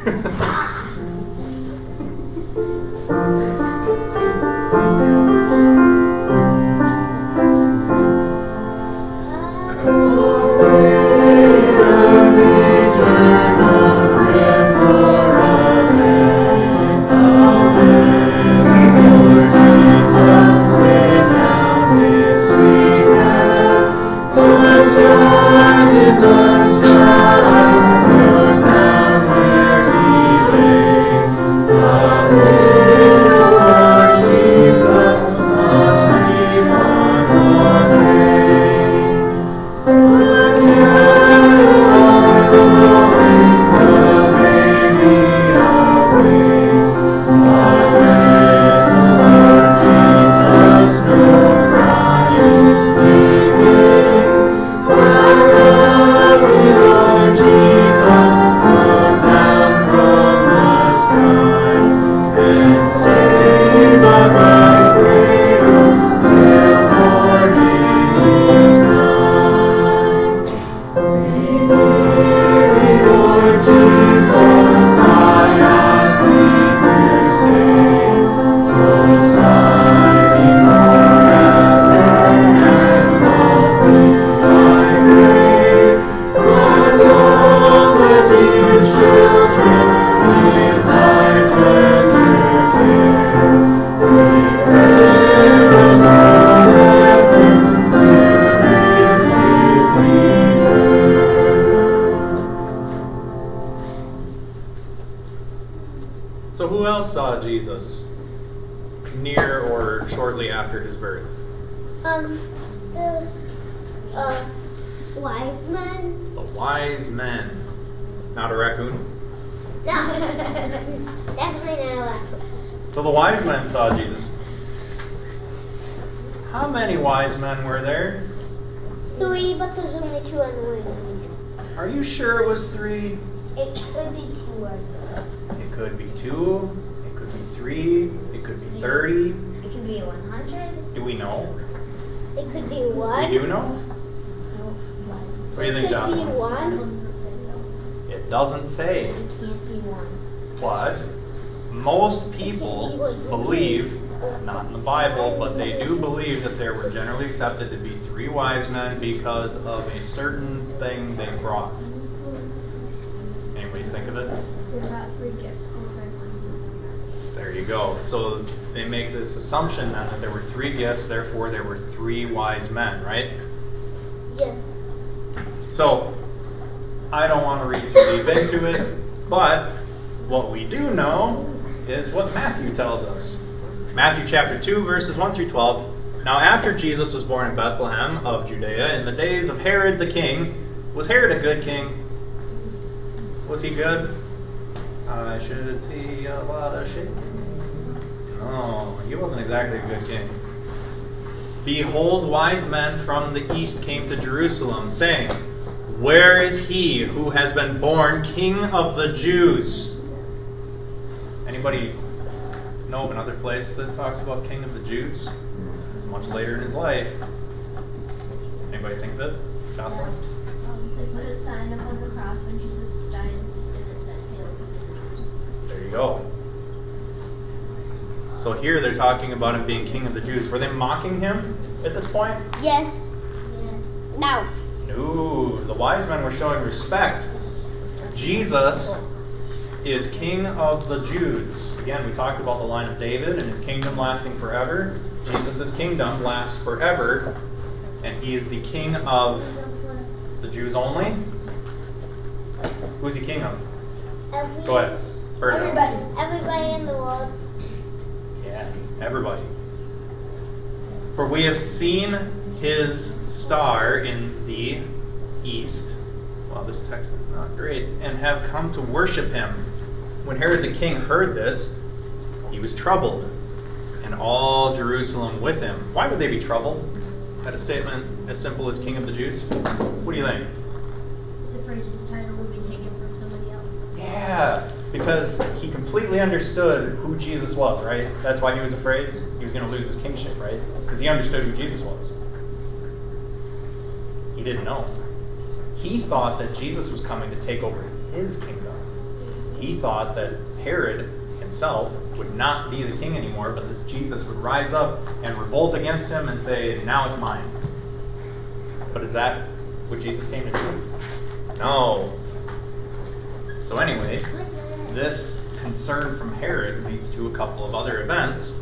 So who else saw Jesus near or shortly after his birth? The wise men. The wise men. Not a raccoon? No. Definitely not a raccoon. So the wise men saw Jesus. How many wise men were there? 3, but there's only 2 on the way. Are you sure it was 3? It could be 2 or 3. It could be 2. It could be 3. It could be 30. It could be 100. Do we know? It could be 1. We do know? What do you think, It could be Jocelyn? 1. doesn't say so. It doesn't say. It can't be 1. But most people believe, not in the Bible, but they do believe that there were generally accepted to be 3 wise men because of a certain thing they brought. Anybody think of it? They brought 3 gifts, gold, frankincense, and myrrh. There you go. So they make this assumption then that there were 3 gifts, therefore there were 3 wise men, right? Yes. So I don't want to read too deep into it, but what we do know is what Matthew tells us. Matthew chapter 2, verses 1 through 12. Now after Jesus was born in Bethlehem of Judea in the days of Herod the king, was Herod a good king? Was he good? I should see a lot of shaking. No, he wasn't exactly a good king. Behold, wise men from the east came to Jerusalem, saying, where is he who has been born King of the Jews? Anybody know of another place that talks about King of the Jews? It's much later in his life. Anybody think of it? Jocelyn? They put a sign up on the cross when Jesus died, and it said, Hail King of the Jews. There you go. So here they're talking about him being King of the Jews. Were they mocking him at this point? Yes. No. No, the wise men were showing respect. Jesus is King of the Jews. Again, we talked about the line of David and his kingdom lasting forever. Jesus' kingdom lasts forever, and he is the King of the Jews only. Who's he king of? Every, Go ahead. Everybody in the world. Yeah, everybody. For we have seen his star in the east. Well, this text is not great. And have come to worship him. When Herod the king heard this, he was troubled, and all Jerusalem with him. Why would they be troubled at a statement as simple as King of the Jews? What do you think? He's afraid his title will be taken from somebody else. Yeah, because he completely understood who Jesus was, right? That's why he was afraid. He was going to lose his kingship, right? Because he understood who Jesus was. He didn't know. He thought that Jesus was coming to take over his kingdom. He thought that Herod himself would not be the king anymore, but this Jesus would rise up and revolt against him and say, now it's mine. But is that what Jesus came to do? No. So anyway, this concern from Herod leads to a couple of other events.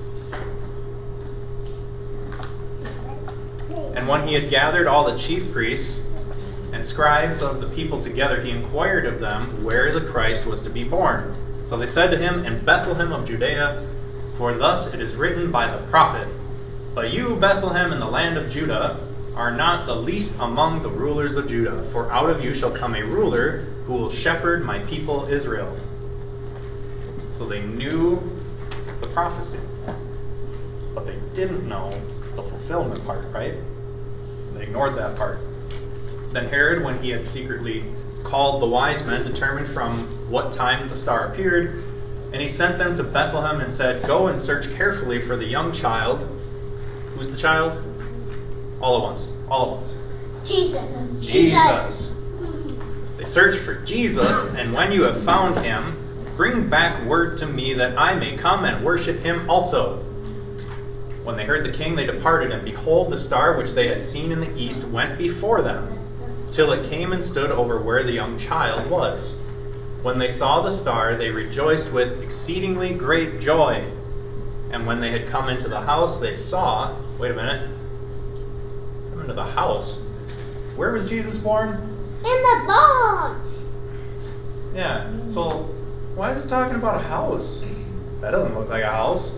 And when he had gathered all the chief priests and scribes of the people together, he inquired of them where the Christ was to be born. So they said to him, in Bethlehem of Judea, for thus it is written by the prophet, but you, Bethlehem, in the land of Judah, are not the least among the rulers of Judah, for out of you shall come a ruler who will shepherd my people Israel. So they knew the prophecy, but they didn't know the fulfillment part, right? They ignored that part. Then Herod, when he had secretly called the wise men, determined from what time the star appeared, and he sent them to Bethlehem and said, go and search carefully for the young child. Who's the child? All at once. All at once. Jesus. Jesus. They searched for Jesus, and when you have found him, bring back word to me that I may come and worship him also. When they heard the king, they departed, and behold, the star which they had seen in the east went before them, till it came and stood over where the young child was. When they saw the star, they rejoiced with exceedingly great joy. And when they had come into the house, they saw, wait a minute, come into the house. Where was Jesus born? In the barn. Yeah, so why is it talking about a house? That doesn't look like a house.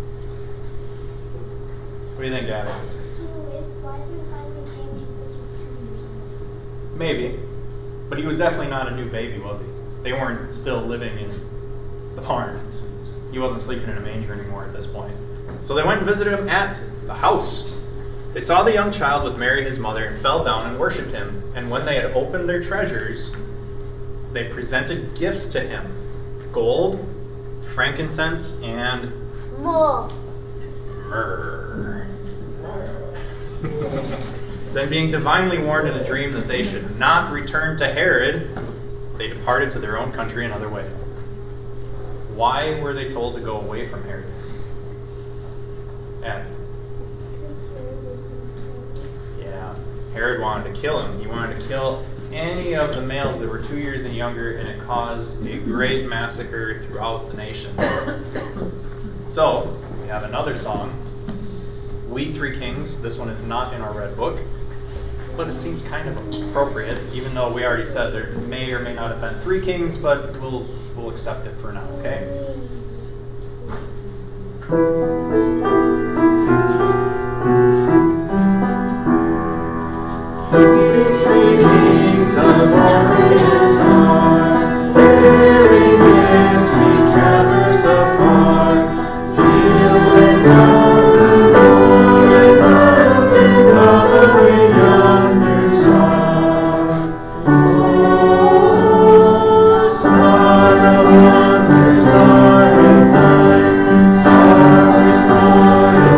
What do you think, Gabby? So if wise men finally came, Jesus was 2 years old. Maybe. But he was definitely not a new baby, was he? They weren't still living in the barn. He wasn't sleeping in a manger anymore at this point. So they went and visited him at the house. They saw the young child with Mary his mother and fell down and worshipped him. And when they had opened their treasures, they presented gifts to him: gold, frankincense, and More. myrrh. Then, being divinely warned in a dream that they should not return to Herod, they departed to their own country another way. Why were they told to go away from Herod? And Because Herod was going to kill him. yeah, Herod wanted to kill him. He wanted to kill any of the males that were 2 years and younger, and it caused a great massacre throughout the nation. So, we have another song, We Three Kings. This one is not in our red book, but it seems kind of appropriate, even though we already said there may or may not have been 3 kings, but we'll accept it for now, okay? Three kings of Orient are, bearing gifts we traverse afar, field and mountain, moor and mountain, following yonder star. Oh, star of wonder, star of night, star with glory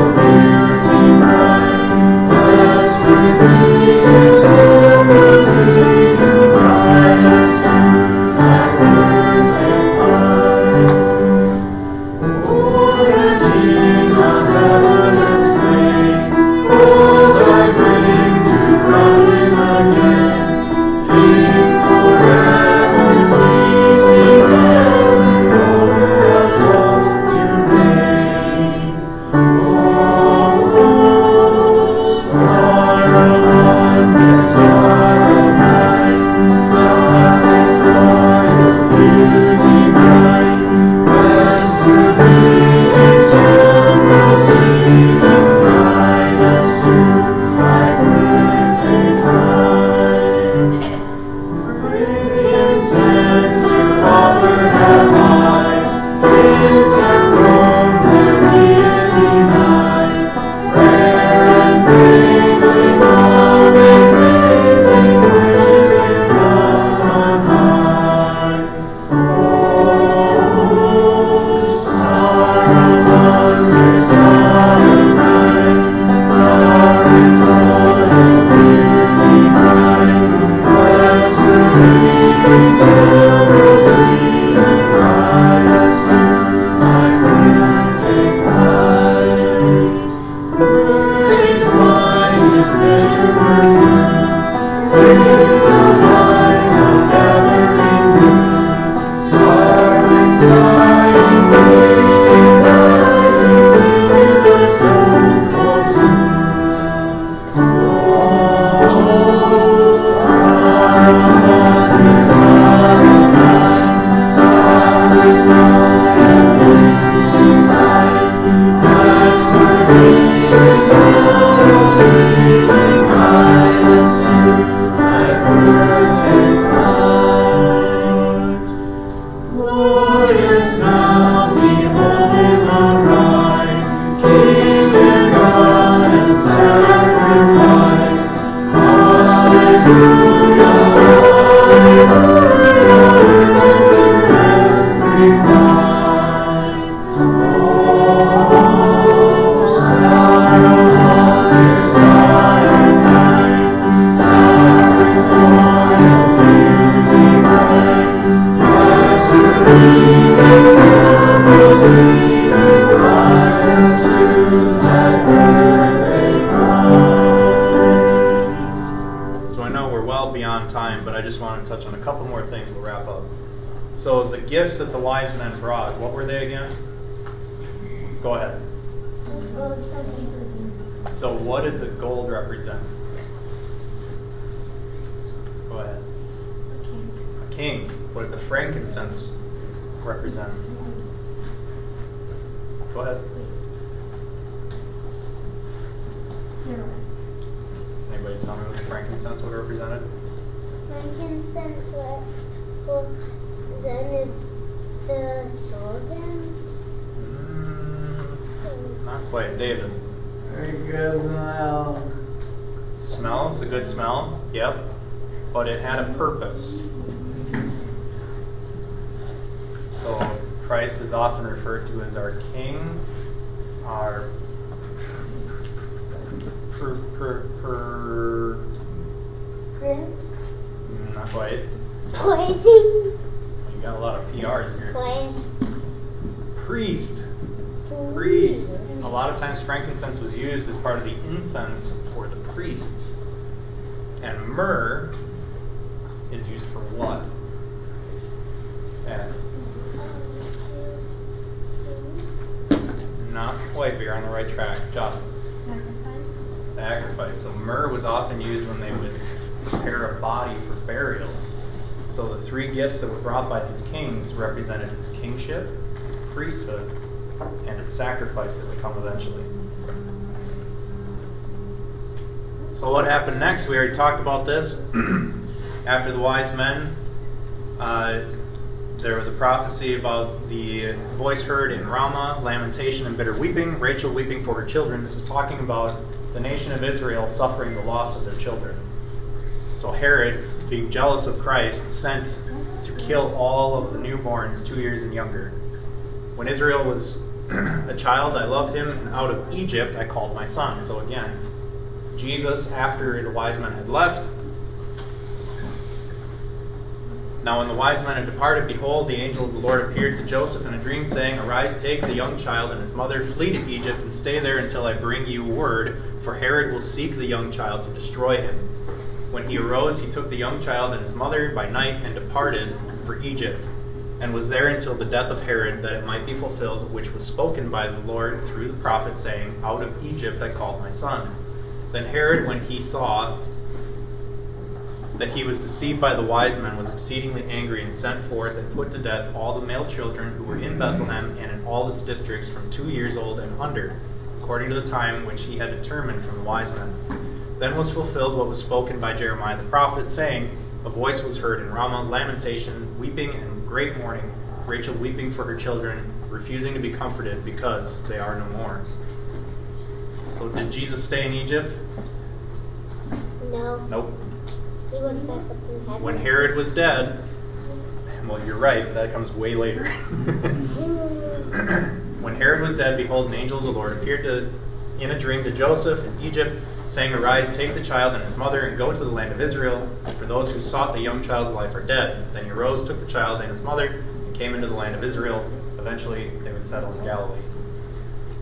So the gifts that the wise men brought, what were they again? Go ahead. So what did the gold represent? Go ahead. A king. What did the frankincense represent? Go ahead. Anybody tell me what the frankincense would have represented? Frankincense represented the sultan? Not quite. David? A good smell. Smell? It's a good smell. Yep. But it had a purpose. So Christ is often referred to as our king, our Prince? Not quite. Blazing? You got a lot of PRs here. Place. Priest. Priest. A lot of times frankincense was used as part of the incense for the priests. And myrrh is used for what? Ed? Not quite, but you're on the right track. Jocelyn? Sacrifice. So myrrh was often used when they would prepare a body for burial. So the three gifts that were brought by these kings represented his kingship, his priesthood, and his sacrifice that would come eventually. So what happened next? We already talked about this. After the wise men, there was a prophecy about the voice heard in Ramah, lamentation and bitter weeping, Rachel weeping for her children. This is talking about the nation of Israel suffering the loss of their children. So Herod, being jealous of Christ, sent to kill all of the newborns 2 years and younger. When Israel was a child, I loved him, and out of Egypt I called my son. So again, Jesus, after the wise men had left, now when the wise men had departed, behold, the angel of the Lord appeared to Joseph in a dream, saying, Arise, take the young child and his mother, flee to Egypt, and stay there until I bring you word, for Herod will seek the young child to destroy him. When he arose, he took the young child and his mother by night and departed for Egypt, and was there until the death of Herod, that it might be fulfilled, which was spoken by the Lord through the prophet, saying, Out of Egypt I called my son. Then Herod, when he saw that he was deceived by the wise men, was exceedingly angry, and sent forth and put to death all the male children who were in Bethlehem and in all its districts from 2 years old and under, according to the time which he had determined from the wise men. Then was fulfilled what was spoken by Jeremiah the prophet, saying, A voice was heard in Ramah, lamentation, weeping, and great mourning, Rachel weeping for her children, refusing to be comforted, because they are no more. So did Jesus stay in Egypt? No. Nope. He went back up in heaven. When Herod was dead, well, you're right, but that comes way later. When Herod was dead, behold, an angel of the Lord appeared in a dream to Joseph in Egypt, saying, Arise, take the child and his mother, and go to the land of Israel, for those who sought the young child's life are dead. Then he arose, took the child and his mother, and came into the land of Israel. Eventually, they would settle in Galilee.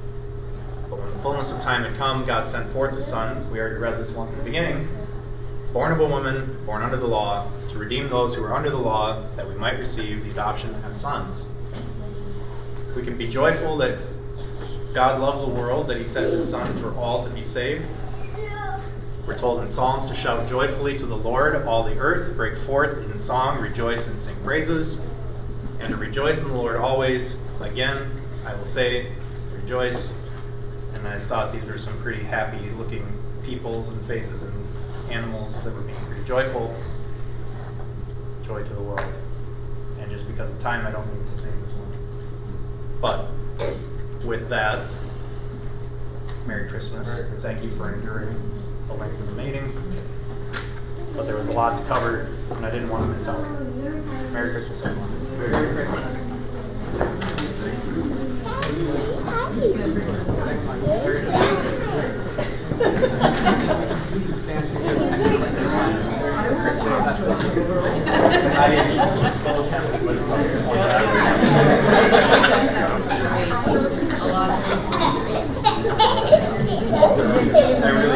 But when the fullness of time had come, God sent forth his son. We already read this once at the beginning. born of a woman, born under the law, to redeem those who are under the law, that we might receive the adoption as sons. We can be joyful that God loved the world, that he sent his Son for all to be saved. We're told in Psalms to shout joyfully to the Lord, all the earth, break forth in song, rejoice and sing praises, and to rejoice in the Lord always. Again, I will say, rejoice. And I thought these were some pretty happy looking peoples and faces and animals that were being pretty joyful. Joy to the world. And just because of time, I don't think we'll sing this one. But with that, Merry Christmas. Thank you for enduring the length of the meeting. But there was a lot to cover, and I didn't want to miss out. Merry Christmas, everyone. Merry Christmas. I am so tempted, but it's I really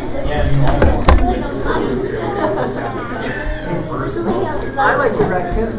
I like the raccoon.